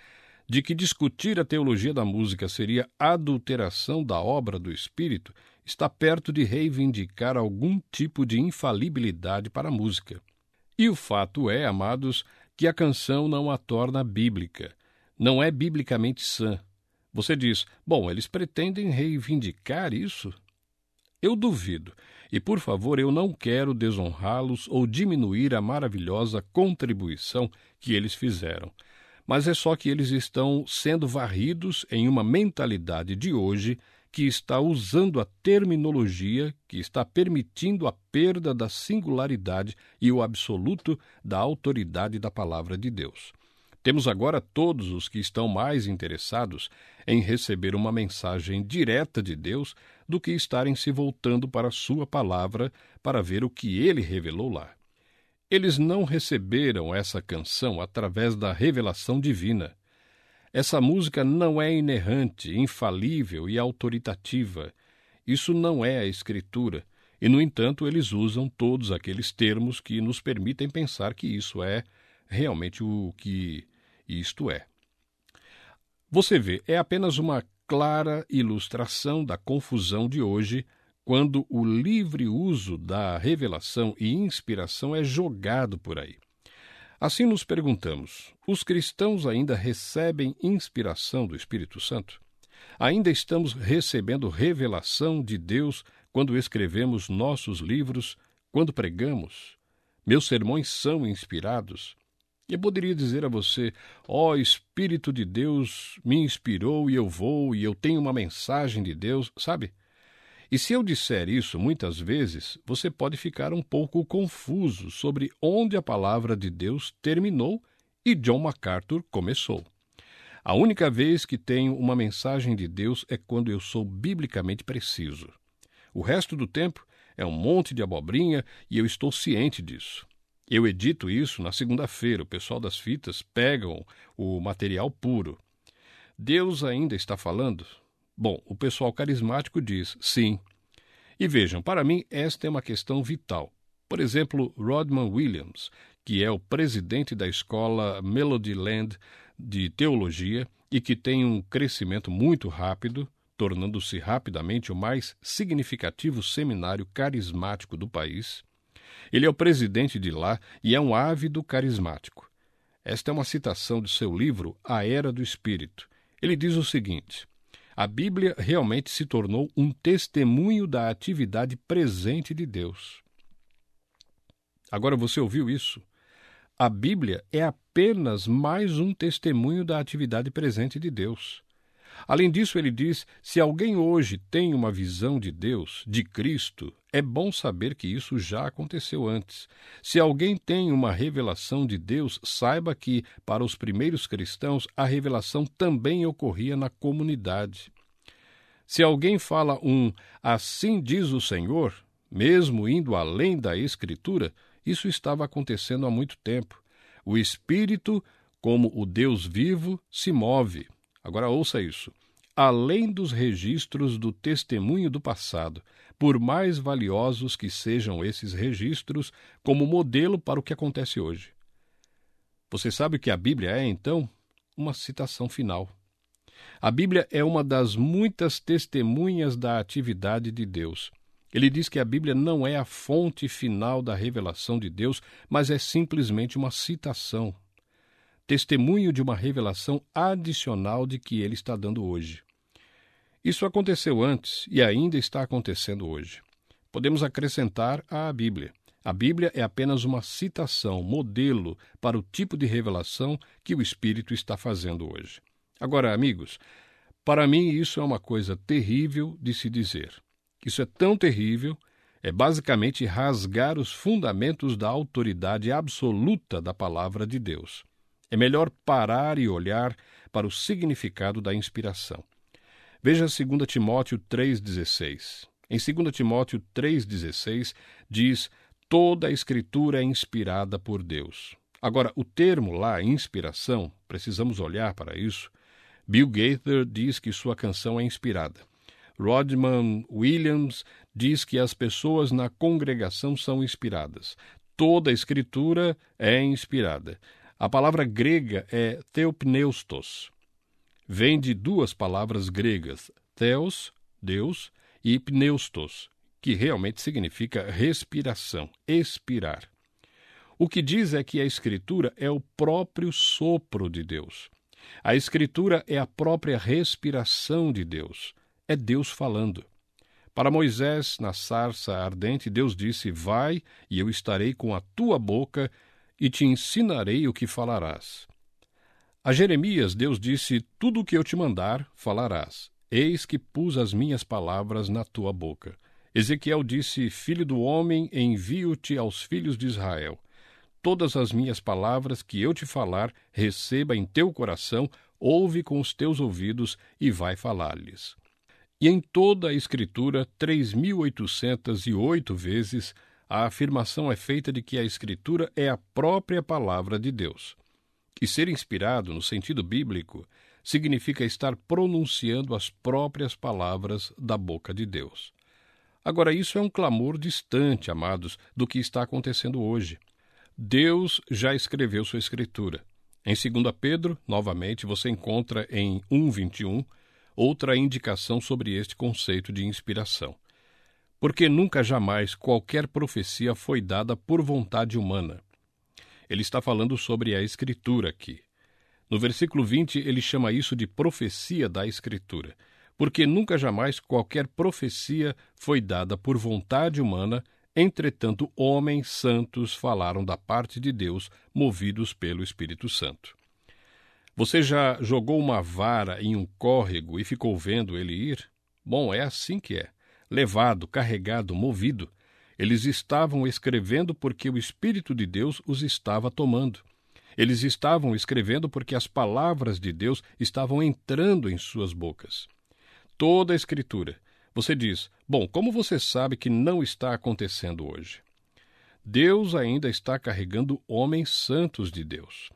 de que discutir a teologia da música seria adulteração da obra do Espírito, está perto de reivindicar algum tipo de infalibilidade para a música. E o fato é, amados, que a canção não a torna bíblica, não é biblicamente sã. Você diz, bom, eles pretendem reivindicar isso? Eu duvido, e por favor, eu não quero desonrá-los ou diminuir a maravilhosa contribuição que eles fizeram. Mas é só que eles estão sendo varridos em uma mentalidade de hoje que está usando a terminologia que está permitindo a perda da singularidade e o absoluto da autoridade da palavra de Deus. Temos agora todos os que estão mais interessados em receber uma mensagem direta de Deus do que estarem se voltando para a sua palavra para ver o que ele revelou lá. Eles não receberam essa canção através da revelação divina. Essa música não é inerrante, infalível e autoritativa. Isso não é a Escritura. E, no entanto, eles usam todos aqueles termos que nos permitem pensar que isso é realmente o que isto é. Você vê, é apenas uma clara ilustração da confusão de hoje quando o livre uso da revelação e inspiração é jogado por aí. Assim nos perguntamos, os cristãos ainda recebem inspiração do Espírito Santo? Ainda estamos recebendo revelação de Deus quando escrevemos nossos livros, quando pregamos? Meus sermões são inspirados? Eu poderia dizer a você, Espírito de Deus me inspirou e eu tenho uma mensagem de Deus, sabe? E se eu disser isso muitas vezes, você pode ficar um pouco confuso sobre onde a palavra de Deus terminou e John MacArthur começou. A única vez que tenho uma mensagem de Deus é quando eu sou biblicamente preciso. O resto do tempo é um monte de abobrinha e eu estou ciente disso. Eu edito isso na segunda-feira, o pessoal das fitas pegam o material puro. Deus ainda está falando? Bom, o pessoal carismático diz sim. E vejam, para mim esta é uma questão vital. Por exemplo, Rodman Williams, que é o presidente da escola Melodyland de teologia e que tem um crescimento muito rápido, tornando-se rapidamente o mais significativo seminário carismático do país. Ele é o presidente de lá e é um ávido carismático. Esta é uma citação de seu livro A Era do Espírito. Ele diz o seguinte: a Bíblia realmente se tornou um testemunho da atividade presente de Deus. Agora você ouviu isso? A Bíblia é apenas mais um testemunho da atividade presente de Deus. Além disso, ele diz, se alguém hoje tem uma visão de Deus, de Cristo, é bom saber que isso já aconteceu antes. Se alguém tem uma revelação de Deus, saiba que, para os primeiros cristãos, a revelação também ocorria na comunidade. Se alguém fala assim diz o Senhor, mesmo indo além da Escritura, isso estava acontecendo há muito tempo. O Espírito, como o Deus vivo, se move. Agora ouça isso. Além dos registros do testemunho do passado, por mais valiosos que sejam esses registros, como modelo para o que acontece hoje. Você sabe o que a Bíblia é, então? Uma citação final. A Bíblia é uma das muitas testemunhas da atividade de Deus. Ele diz que a Bíblia não é a fonte final da revelação de Deus, mas é simplesmente uma citação. Testemunho de uma revelação adicional de que ele está dando hoje. Isso aconteceu antes e ainda está acontecendo hoje. Podemos acrescentar à Bíblia. A Bíblia é apenas uma citação, modelo para o tipo de revelação que o Espírito está fazendo hoje. Agora, amigos, para mim isso é uma coisa terrível de se dizer. Isso é tão terrível, é basicamente rasgar os fundamentos da autoridade absoluta da palavra de Deus. É melhor parar e olhar para o significado da inspiração. Veja 2 Timóteo 3,16. Em 2 Timóteo 3,16 diz, toda a Escritura é inspirada por Deus. Agora, o termo lá, inspiração, precisamos olhar para isso. Bill Gaither diz que sua canção é inspirada. Rodman Williams diz que as pessoas na congregação são inspiradas. Toda a Escritura é inspirada. A palavra grega é theopneustos. vem de duas palavras gregas, theos, Deus, e pneustos, que realmente significa respiração, expirar. O que diz é que a Escritura é o próprio sopro de Deus. A Escritura é a própria respiração de Deus. É Deus falando. Para Moisés, na sarça ardente, Deus disse: vai, e eu estarei com a tua boca e te ensinarei o que falarás. A Jeremias, Deus disse: tudo o que eu te mandar, falarás. Eis que pus as minhas palavras na tua boca. Ezequiel disse: filho do homem, envio-te aos filhos de Israel. Todas as minhas palavras que eu te falar, receba em teu coração, ouve com os teus ouvidos e vai falar-lhes. E em toda a Escritura, 3.808 vezes, a afirmação é feita de que a Escritura é a própria palavra de Deus. E ser inspirado, no sentido bíblico, significa estar pronunciando as próprias palavras da boca de Deus. Agora, isso é um clamor distante, amados, do que está acontecendo hoje. Deus já escreveu sua Escritura. Em 2 Pedro, novamente, você encontra em 1:21, outra indicação sobre este conceito de inspiração. Porque nunca jamais qualquer profecia foi dada por vontade humana. Ele está falando sobre a Escritura aqui. No versículo 20, ele chama isso de profecia da Escritura. Porque nunca jamais qualquer profecia foi dada por vontade humana. Entretanto, homens santos falaram da parte de Deus, movidos pelo Espírito Santo. Você já jogou uma vara em um córrego e ficou vendo ele ir? Bom, é assim que é. Levado, carregado, movido. Eles estavam escrevendo porque o Espírito de Deus os estava tomando. Eles estavam escrevendo porque as palavras de Deus estavam entrando em suas bocas. Toda a Escritura. Você diz: bom, como você sabe que não está acontecendo hoje? Deus ainda está carregando homens santos de Deus.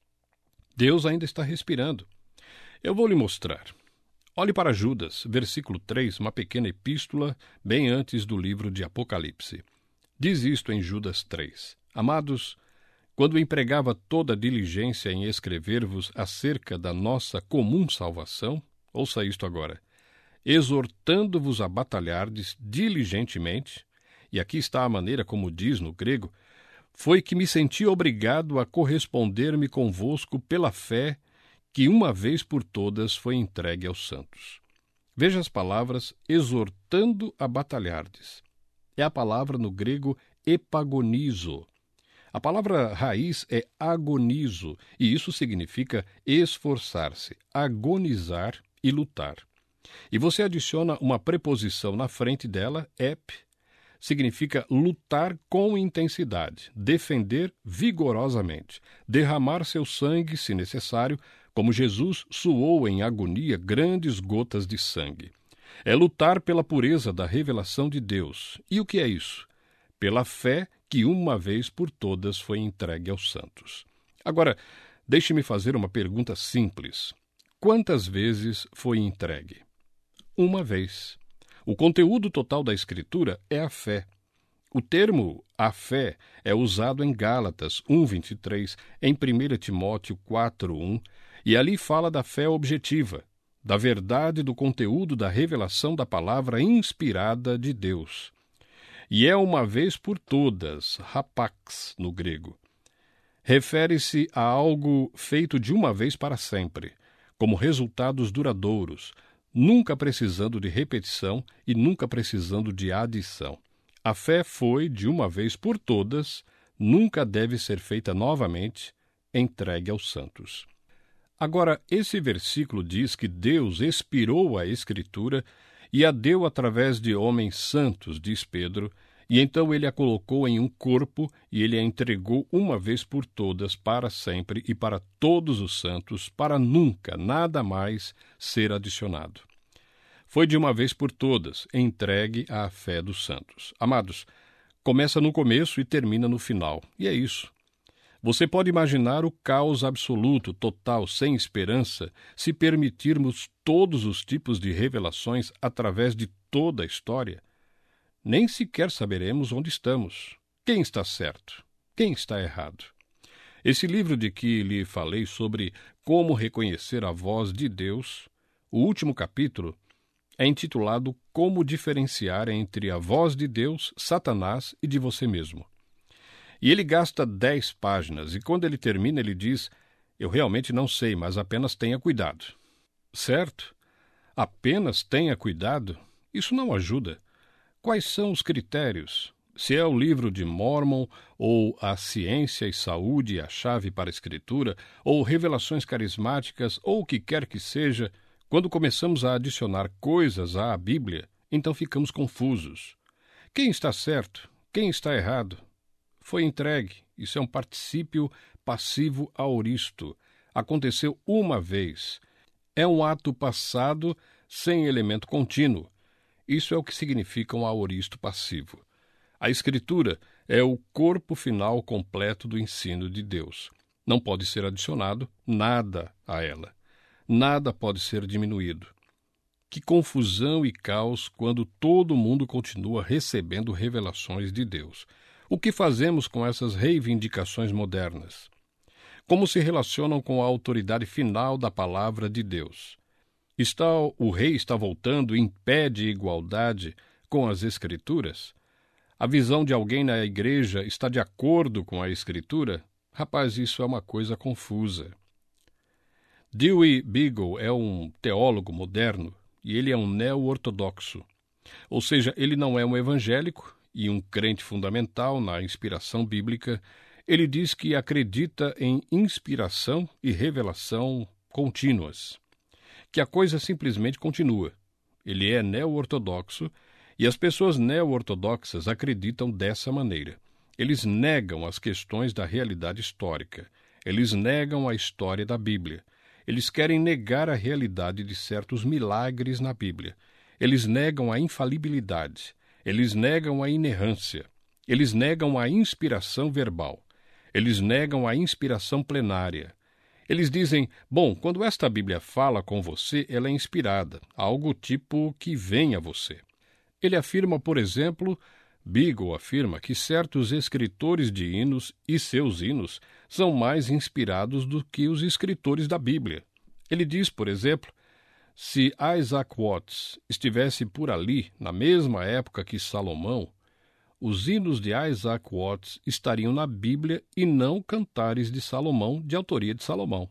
Deus ainda está respirando. Eu vou lhe mostrar. Olhe para Judas, versículo 3, uma pequena epístola, bem antes do livro de Apocalipse. Diz isto em Judas 3. Amados, quando empregava toda a diligência em escrever-vos acerca da nossa comum salvação, ouça isto agora, exortando-vos a batalhardes diligentemente, e aqui está a maneira como diz no grego, foi que me senti obrigado a corresponder-me convosco pela fé que uma vez por todas foi entregue aos santos. Veja as palavras exortando a batalhardes. É a palavra no grego epagonizo. A palavra raiz é agonizo, e isso significa esforçar-se, agonizar e lutar. E você adiciona uma preposição na frente dela, ep, significa lutar com intensidade, defender vigorosamente, derramar seu sangue, se necessário, como Jesus suou em agonia grandes gotas de sangue. É lutar pela pureza da revelação de Deus. E o que é isso? Pela fé que uma vez por todas foi entregue aos santos. Agora, deixe-me fazer uma pergunta simples. Quantas vezes foi entregue? Uma vez. O conteúdo total da Escritura é a fé. O termo a fé é usado em Gálatas 1:23, em 1 Timóteo 4:1, e ali fala da fé objetiva, da verdade do conteúdo da revelação da palavra inspirada de Deus. E é uma vez por todas, hapax no grego. Refere-se a algo feito de uma vez para sempre, como resultados duradouros, nunca precisando de repetição e nunca precisando de adição. A fé foi, de uma vez por todas, nunca deve ser feita novamente, entregue aos santos. Agora, esse versículo diz que Deus expirou a Escritura e a deu através de homens santos, diz Pedro, e então ele a colocou em um corpo e ele a entregou uma vez por todas, para sempre e para todos os santos, para nunca, nada mais ser adicionado. Foi de uma vez por todas, entregue à fé dos santos. Amados, começa no começo e termina no final, e é isso. Você pode imaginar o caos absoluto, total, sem esperança, se permitirmos todos os tipos de revelações através de toda a história? Nem sequer saberemos onde estamos, quem está certo, quem está errado. Esse livro de que lhe falei sobre como reconhecer a voz de Deus, o último capítulo, é intitulado Como diferenciar entre a voz de Deus, Satanás e de você mesmo. E ele gasta 10 páginas, e quando ele termina ele diz: eu realmente não sei, mas apenas tenha cuidado. Certo? Apenas tenha cuidado? Isso não ajuda. Quais são os critérios? Se é o livro de Mormon, ou a Ciência e Saúde, a Chave para a Escritura, ou Revelações Carismáticas, ou o que quer que seja, quando começamos a adicionar coisas à Bíblia, então ficamos confusos. Quem está certo? Quem está errado? Foi entregue. Isso é um particípio passivo aoristo. Aconteceu uma vez. É um ato passado sem elemento contínuo. Isso é o que significa um aoristo passivo. A Escritura é o corpo final completo do ensino de Deus. Não pode ser adicionado nada a ela. Nada pode ser diminuído. Que confusão e caos quando todo mundo continua recebendo revelações de Deus. O que fazemos com essas reivindicações modernas? Como se relacionam com a autoridade final da palavra de Deus? O rei está voltando em pé de igualdade com as Escrituras? A visão de alguém na igreja está de acordo com a Escritura? Rapaz, isso é uma coisa confusa. Dewey Beagle é um teólogo moderno e ele é um neo-ortodoxo. Ou seja, ele não é um evangélico e um crente fundamental na inspiração bíblica. Ele diz que acredita em inspiração e revelação contínuas, que a coisa simplesmente continua. Ele é neo-ortodoxo e as pessoas neo-ortodoxas acreditam dessa maneira. Eles negam as questões da realidade histórica. Eles negam a história da Bíblia. Eles querem negar a realidade de certos milagres na Bíblia. Eles negam a infalibilidade. Eles negam a inerrância. Eles negam a inspiração verbal. Eles negam a inspiração plenária. Eles dizem, bom, quando esta Bíblia fala com você, ela é inspirada, algo tipo que vem a você. Ele afirma, por exemplo, Beagle afirma que certos escritores de hinos e seus hinos são mais inspirados do que os escritores da Bíblia. Ele diz, por exemplo, se Isaac Watts estivesse por ali, na mesma época que Salomão, os hinos de Isaac Watts estariam na Bíblia e não cantares de Salomão, de autoria de Salomão.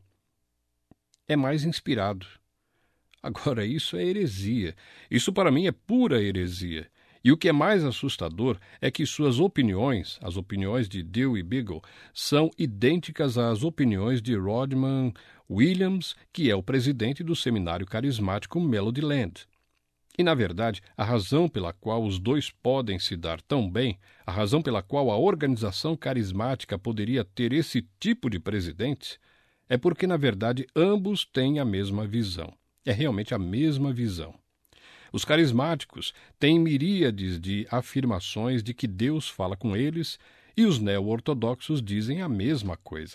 É mais inspirado. Agora, isso é heresia. Isso para mim é pura heresia. E o que é mais assustador é que suas opiniões, as opiniões de Dewey Beagle, são idênticas às opiniões de Rodman Williams, que é o presidente do seminário carismático Melody Land. E, na verdade, a razão pela qual os dois podem se dar tão bem, a razão pela qual a organização carismática poderia ter esse tipo de presidente, é porque, na verdade, ambos têm a mesma visão. É realmente a mesma visão. Os carismáticos têm miríades de afirmações de que Deus fala com eles e os neo-ortodoxos dizem a mesma coisa.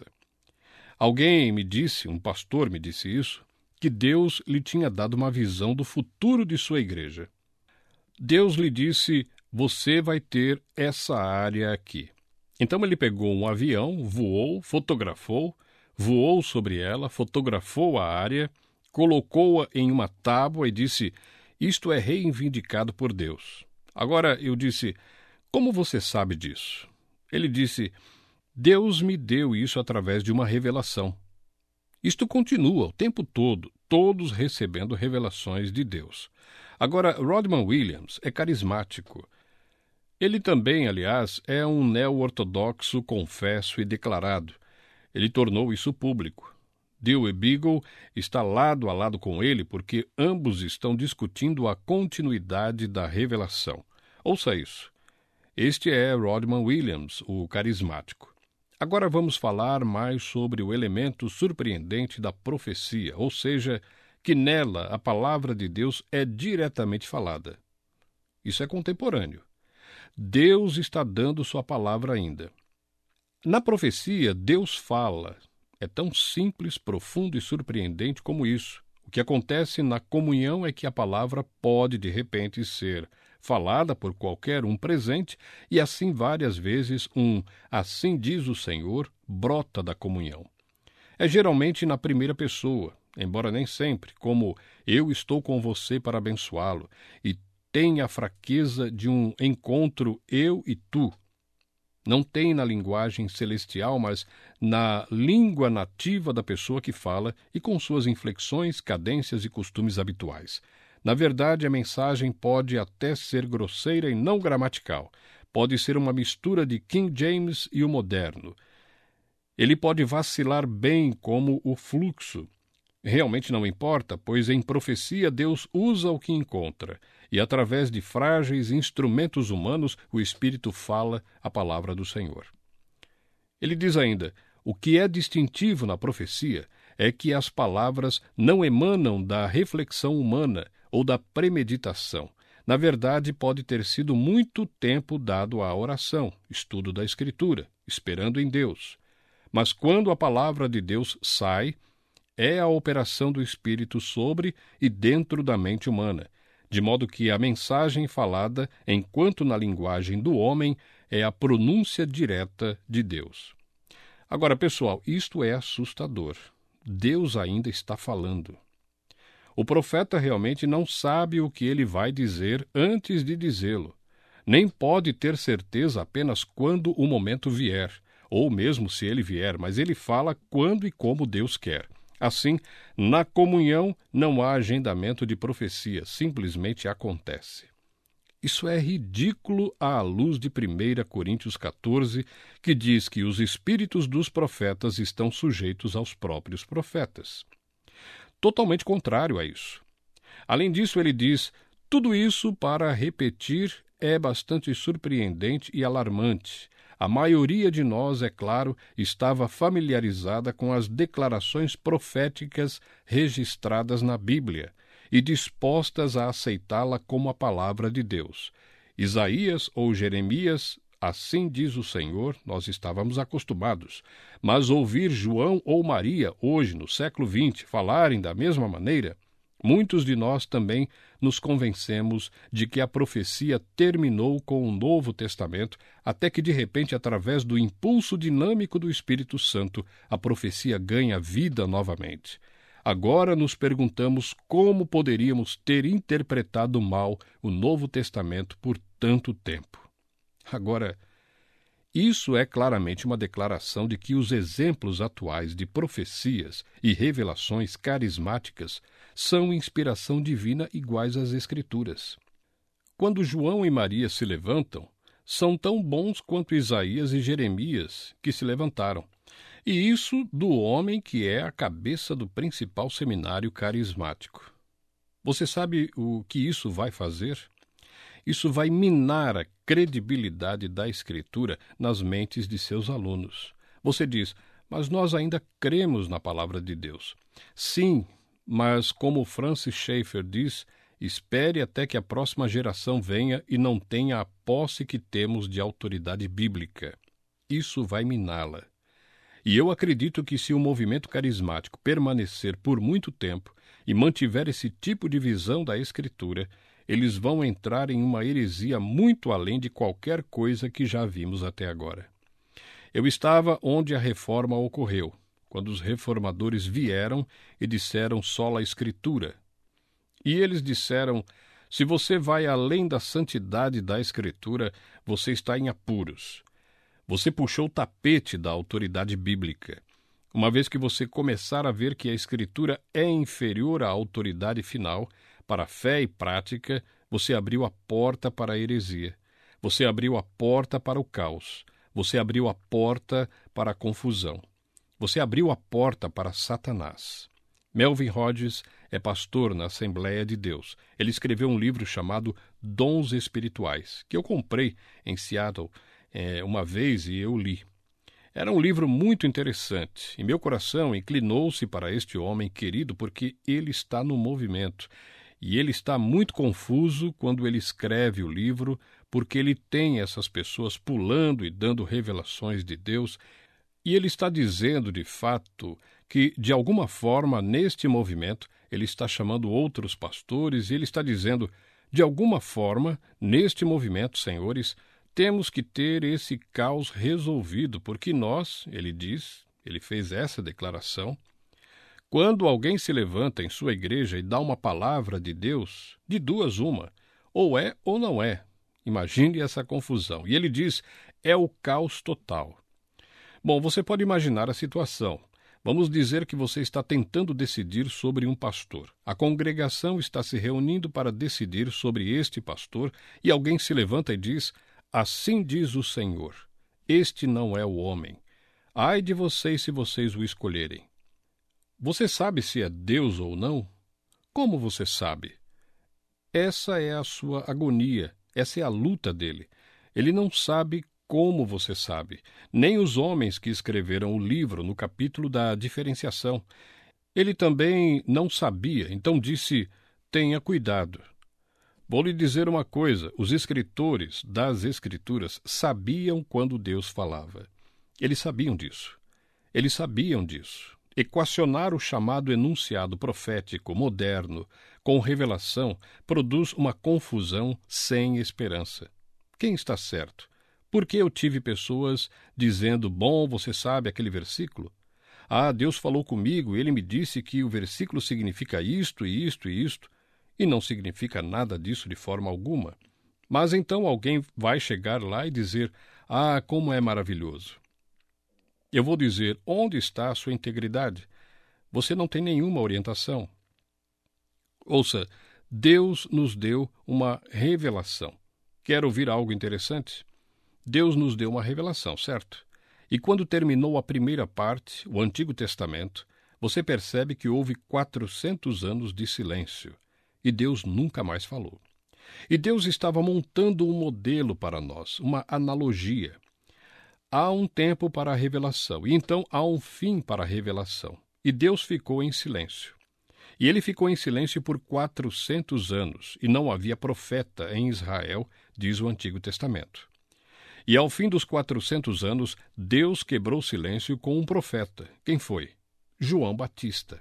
Alguém me disse, um pastor me disse isso, que Deus lhe tinha dado uma visão do futuro de sua igreja. Deus lhe disse, você vai ter essa área aqui. Então ele pegou um avião, voou, fotografou, voou sobre ela, fotografou a área, colocou-a em uma tábua e disse, isto é reivindicado por Deus. Agora eu disse, como você sabe disso? Ele disse, Deus me deu isso através de uma revelação. Isto continua o tempo todo, todos recebendo revelações de Deus. Agora, Rodman Williams é carismático. Ele também, aliás, é um neo-ortodoxo confesso e declarado. Ele tornou isso público. Dewey Beagle está lado a lado com ele porque ambos estão discutindo a continuidade da revelação. Ouça isso. Este é Rodman Williams, o carismático. Agora vamos falar mais sobre o elemento surpreendente da profecia, ou seja, que nela a palavra de Deus é diretamente falada. Isso é contemporâneo. Deus está dando sua palavra ainda. Na profecia, Deus fala. É tão simples, profundo e surpreendente como isso. O que acontece na comunhão é que a palavra pode, de repente, ser falada por qualquer um presente, e assim várias vezes assim diz o Senhor brota da comunhão. É geralmente na primeira pessoa, embora nem sempre, como eu estou com você para abençoá-lo, e tem a fraqueza de um encontro eu e tu. Não tem na linguagem celestial, mas na língua nativa da pessoa que fala e com suas inflexões, cadências e costumes habituais. Na verdade, a mensagem pode até ser grosseira e não gramatical. Pode ser uma mistura de King James e o moderno. Ele pode vacilar bem como o fluxo. Realmente não importa, pois em profecia Deus usa o que encontra, e através de frágeis instrumentos humanos o Espírito fala a palavra do Senhor. Ele diz ainda, o que é distintivo na profecia é que as palavras não emanam da reflexão humana ou da premeditação. Na verdade, pode ter sido muito tempo dado à oração, estudo da Escritura, esperando em Deus. Mas quando a palavra de Deus sai, é a operação do Espírito sobre e dentro da mente humana, de modo que a mensagem falada, enquanto na linguagem do homem, é a pronúncia direta de Deus. Agora, pessoal, isto é assustador. Deus ainda está falando. O profeta realmente não sabe o que ele vai dizer antes de dizê-lo. Nem pode ter certeza apenas quando o momento vier, ou mesmo se ele vier, mas ele fala quando e como Deus quer. Assim, na comunhão não há agendamento de profecia, simplesmente acontece. Isso é ridículo à luz de 1 Coríntios 14, que diz que os espíritos dos profetas estão sujeitos aos próprios profetas. Totalmente contrário a isso. Além disso, ele diz, tudo isso, para repetir, é bastante surpreendente e alarmante. A maioria de nós, é claro, estava familiarizada com as declarações proféticas registradas na Bíblia e dispostas a aceitá-la como a palavra de Deus. Isaías ou Jeremias, assim diz o Senhor, nós estávamos acostumados. Mas ouvir João ou Maria, hoje, no século XX, falarem da mesma maneira, muitos de nós também nos convencemos de que a profecia terminou com o Novo Testamento, até que, de repente, através do impulso dinâmico do Espírito Santo, a profecia ganha vida novamente. Agora nos perguntamos como poderíamos ter interpretado mal o Novo Testamento por tanto tempo. Agora, isso é claramente uma declaração de que os exemplos atuais de profecias e revelações carismáticas são inspiração divina iguais às Escrituras. Quando João e Maria se levantam, são tão bons quanto Isaías e Jeremias que se levantaram. E isso do homem que é a cabeça do principal seminário carismático. Você sabe o que isso vai fazer? Isso vai minar a credibilidade da Escritura nas mentes de seus alunos. Você diz, mas nós ainda cremos na palavra de Deus. Sim, mas como Francis Schaeffer diz, espere até que a próxima geração venha e não tenha a posse que temos de autoridade bíblica. Isso vai miná-la. E eu acredito que se o movimento carismático permanecer por muito tempo e mantiver esse tipo de visão da Escritura, eles vão entrar em uma heresia muito além de qualquer coisa que já vimos até agora. Eu estava onde a reforma ocorreu, quando os reformadores vieram e disseram sola Escritura. E eles disseram, se você vai além da santidade da Escritura, você está em apuros. Você puxou o tapete da autoridade bíblica. Uma vez que você começar a ver que a Escritura é inferior à autoridade final, para a fé e prática, você abriu a porta para a heresia. Você abriu a porta para o caos. Você abriu a porta para a confusão. Você abriu a porta para Satanás. Melvin Hodges é pastor na Assembleia de Deus. Ele escreveu um livro chamado Dons Espirituais, que eu comprei em Seattle uma vez e eu li. Era um livro muito interessante, e meu coração inclinou-se para este homem querido porque ele está no movimento. E ele está muito confuso quando ele escreve o livro, porque ele tem essas pessoas pulando e dando revelações de Deus, e ele está dizendo, de fato, que, de alguma forma, neste movimento, ele está chamando outros pastores, e ele está dizendo, de alguma forma, neste movimento, senhores, temos que ter esse caos resolvido, porque nós, ele diz, ele fez essa declaração, quando alguém se levanta em sua igreja e dá uma palavra de Deus, de duas uma, ou é ou não é. Imagine essa confusão. E ele diz, é o caos total. Bom, você pode imaginar a situação. Vamos dizer que você está tentando decidir sobre um pastor. A congregação está se reunindo para decidir sobre este pastor e alguém se levanta e diz, assim diz o Senhor, este não é o homem. Ai de vocês se vocês o escolherem. Você sabe se é Deus ou não? Como você sabe? Essa é a sua agonia, essa é a luta dele. Ele não sabe como você sabe, nem os homens que escreveram o livro no capítulo da diferenciação. Ele também não sabia, então disse, tenha cuidado. Vou lhe dizer uma coisa, os escritores das Escrituras sabiam quando Deus falava. Eles sabiam disso. Eles sabiam disso. Equacionar o chamado enunciado profético moderno com revelação produz uma confusão sem esperança. Quem está certo? Por que eu tive pessoas dizendo, bom, você sabe aquele versículo? Ah, Deus falou comigo, ele me disse que o versículo significa isto e isto e isto, e não significa nada disso de forma alguma. Mas então alguém vai chegar lá e dizer, ah, como é maravilhoso. Eu vou dizer, onde está a sua integridade? Você não tem nenhuma orientação. Ouça, Deus nos deu uma revelação. Quer ouvir algo interessante? Deus nos deu uma revelação, certo? E quando terminou a primeira parte, o Antigo Testamento, você percebe que houve 400 anos de silêncio. E Deus nunca mais falou. E Deus estava montando um modelo para nós, uma analogia. Há um tempo para a revelação, e então há um fim para a revelação. E Deus ficou em silêncio. E ele ficou em silêncio por 400 anos, e não havia profeta em Israel, diz o Antigo Testamento. E ao fim dos 400 anos, Deus quebrou o silêncio com um profeta. Quem foi? João Batista.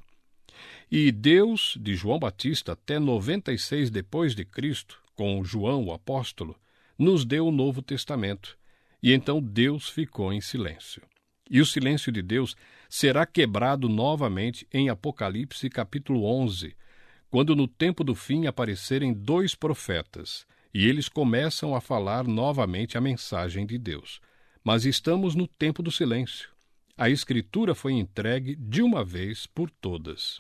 E Deus, de João Batista até 96 depois de Cristo, com João o apóstolo, nos deu o Novo Testamento. E então Deus ficou em silêncio. E o silêncio de Deus será quebrado novamente em Apocalipse capítulo 11, quando no tempo do fim aparecerem 2 profetas, e eles começam a falar novamente a mensagem de Deus. Mas estamos no tempo do silêncio. A Escritura foi entregue de uma vez por todas.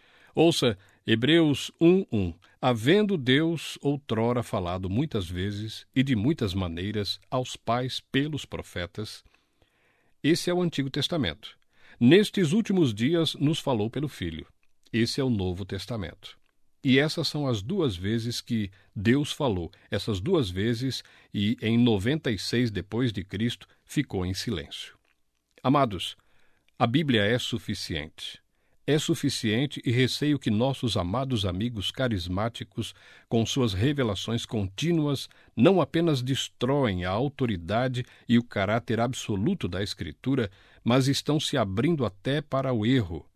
Ouça, Hebreus 1:1. Havendo Deus outrora falado muitas vezes e de muitas maneiras aos pais pelos profetas. Esse é o Antigo Testamento. Nestes últimos dias nos falou pelo Filho. Esse é o Novo Testamento. E essas são as 2 vezes que Deus falou. Essas 2 vezes e em 96 depois de Cristo ficou em silêncio. Amados, a Bíblia é suficiente. É suficiente e receio que nossos amados amigos carismáticos, com suas revelações contínuas, não apenas destroem a autoridade e o caráter absoluto da Escritura, mas estão se abrindo até para o erro,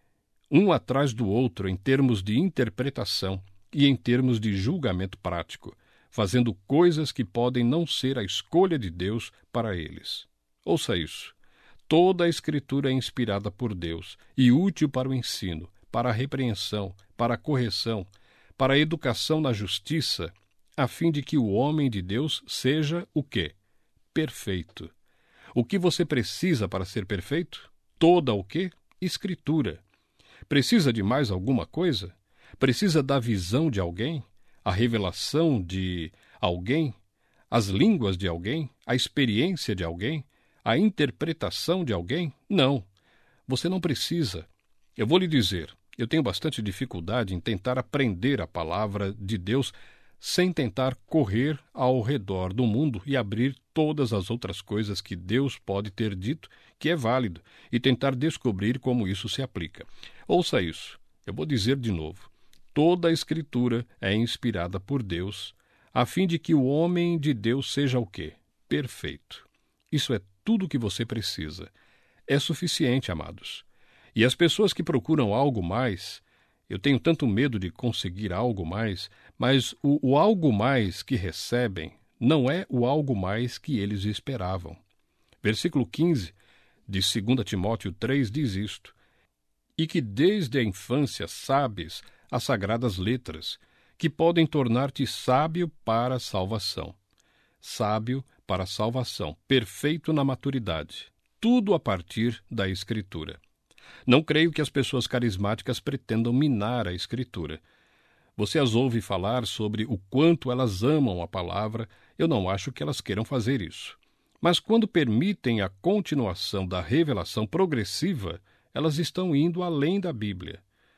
um atrás do outro em termos de interpretação e em termos de julgamento prático, fazendo coisas que podem não ser a escolha de Deus para eles. Ouça isso. Toda a Escritura é inspirada por Deus e útil para o ensino, para a repreensão, para a correção, para a educação na justiça, a fim de que o homem de Deus seja o quê? Perfeito. O que você precisa para ser perfeito? Toda o quê? Escritura. Precisa de mais alguma coisa? Precisa da visão de alguém? A revelação de alguém? As línguas de alguém? A experiência de alguém? A interpretação de alguém? Não. Você não precisa. Eu vou lhe dizer, eu tenho bastante dificuldade em tentar aprender a palavra de Deus sem tentar correr ao redor do mundo e abrir todas as outras coisas que Deus pode ter dito que é válido e tentar descobrir como isso se aplica. Ouça isso. Eu vou dizer de novo. Toda a Escritura é inspirada por Deus, a fim de que o homem de Deus seja o quê? Perfeito. Isso é tudo o que você precisa. É suficiente, amados. E as pessoas que procuram algo mais, eu tenho tanto medo de conseguir algo mais, mas o algo mais que recebem não é o algo mais que eles esperavam. Versículo 15 de 2 Timóteo 3 diz isto: e que desde a infância sabes as sagradas letras, que podem tornar-te sábio para a salvação. Sábio para a salvação, perfeito na maturidade, tudo a partir da Escritura. Não creio que as pessoas carismáticas pretendam minar a Escritura. Você as ouve falar sobre o quanto elas amam a palavra, eu não acho que elas queiram fazer isso. Mas quando permitem a continuação da revelação progressiva, elas estão indo além da Bíblia.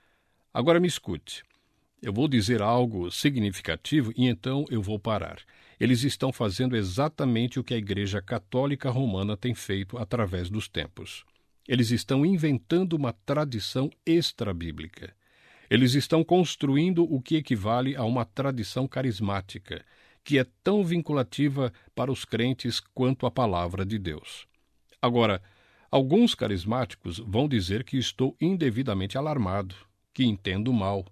Agora me escute. Eu vou dizer algo significativo e então eu vou parar. Eles estão fazendo exatamente o que a Igreja Católica Romana tem feito através dos tempos. Eles estão inventando uma tradição extra-bíblica. Eles estão construindo o que equivale a uma tradição carismática, que é tão vinculativa para os crentes quanto a palavra de Deus. Agora, alguns carismáticos vão dizer que estou indevidamente alarmado, que entendo mal.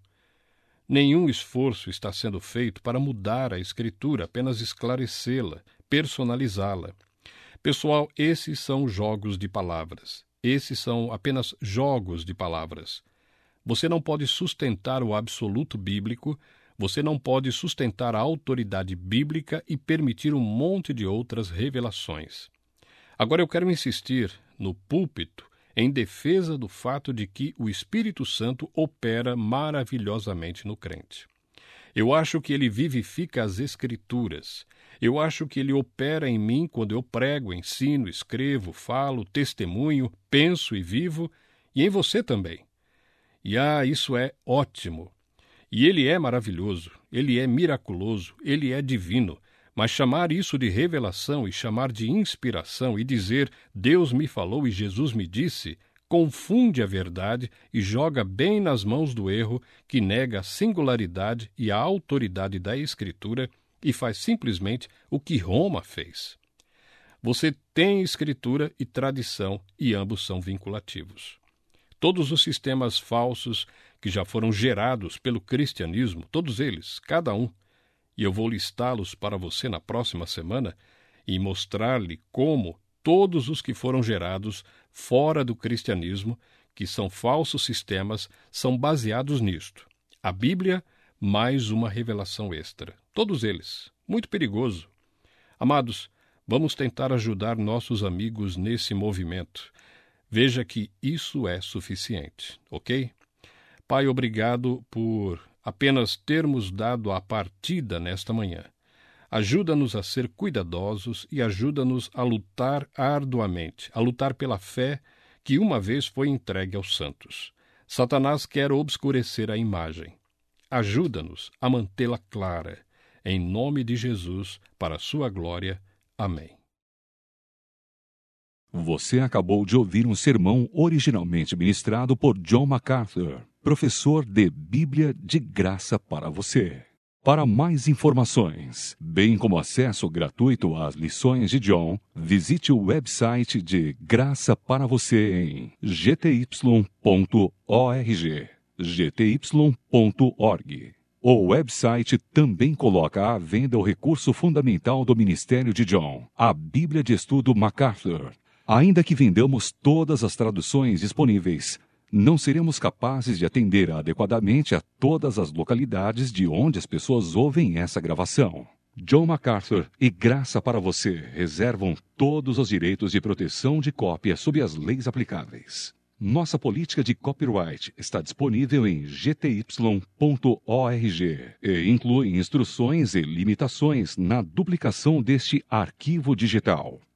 Nenhum esforço está sendo feito para mudar a Escritura, apenas esclarecê-la, personalizá-la. Pessoal, esses são jogos de palavras. Esses são apenas jogos de palavras. Você não pode sustentar o absoluto bíblico, você não pode sustentar a autoridade bíblica e permitir um monte de outras revelações. Agora eu quero insistir no púlpito em defesa do fato de que o Espírito Santo opera maravilhosamente no crente. Eu acho que ele vivifica as Escrituras. Eu acho que ele opera em mim quando eu prego, ensino, escrevo, falo, testemunho, penso e vivo, e em você também. E isso é ótimo. E ele é maravilhoso, ele é miraculoso, ele é divino. Mas chamar isso de revelação e chamar de inspiração e dizer Deus me falou e Jesus me disse, confunde a verdade e joga bem nas mãos do erro que nega a singularidade e a autoridade da Escritura e faz simplesmente o que Roma fez. Você tem Escritura e tradição e ambos são vinculativos. Todos os sistemas falsos que já foram gerados pelo cristianismo, todos eles, cada um, e eu vou listá-los para você na próxima semana e mostrar-lhe como todos os que foram gerados fora do cristianismo, que são falsos sistemas, são baseados nisto. A Bíblia mais uma revelação extra. Todos eles. Muito perigoso. Amados, vamos tentar ajudar nossos amigos nesse movimento. Veja que isso é suficiente, ok? Pai, obrigado por apenas termos dado a partida nesta manhã. Ajuda-nos a ser cuidadosos e ajuda-nos a lutar arduamente, a lutar pela fé que uma vez foi entregue aos santos. Satanás quer obscurecer a imagem. Ajuda-nos a mantê-la clara. Em nome de Jesus, para a sua glória. Amém. Você acabou de ouvir um sermão originalmente ministrado por John MacArthur, professor de Bíblia de Graça para você. Para mais informações, bem como acesso gratuito às lições de John, visite o website de Graça para você em gty.org. gty.org. O website também coloca à venda o recurso fundamental do ministério de John, a Bíblia de Estudo MacArthur. Ainda que vendamos todas as traduções disponíveis, não seremos capazes de atender adequadamente a todas as localidades de onde as pessoas ouvem essa gravação. John MacArthur e Graça para você reservam todos os direitos de proteção de cópia sob as leis aplicáveis. Nossa política de copyright está disponível em gty.org e inclui instruções e limitações na duplicação deste arquivo digital.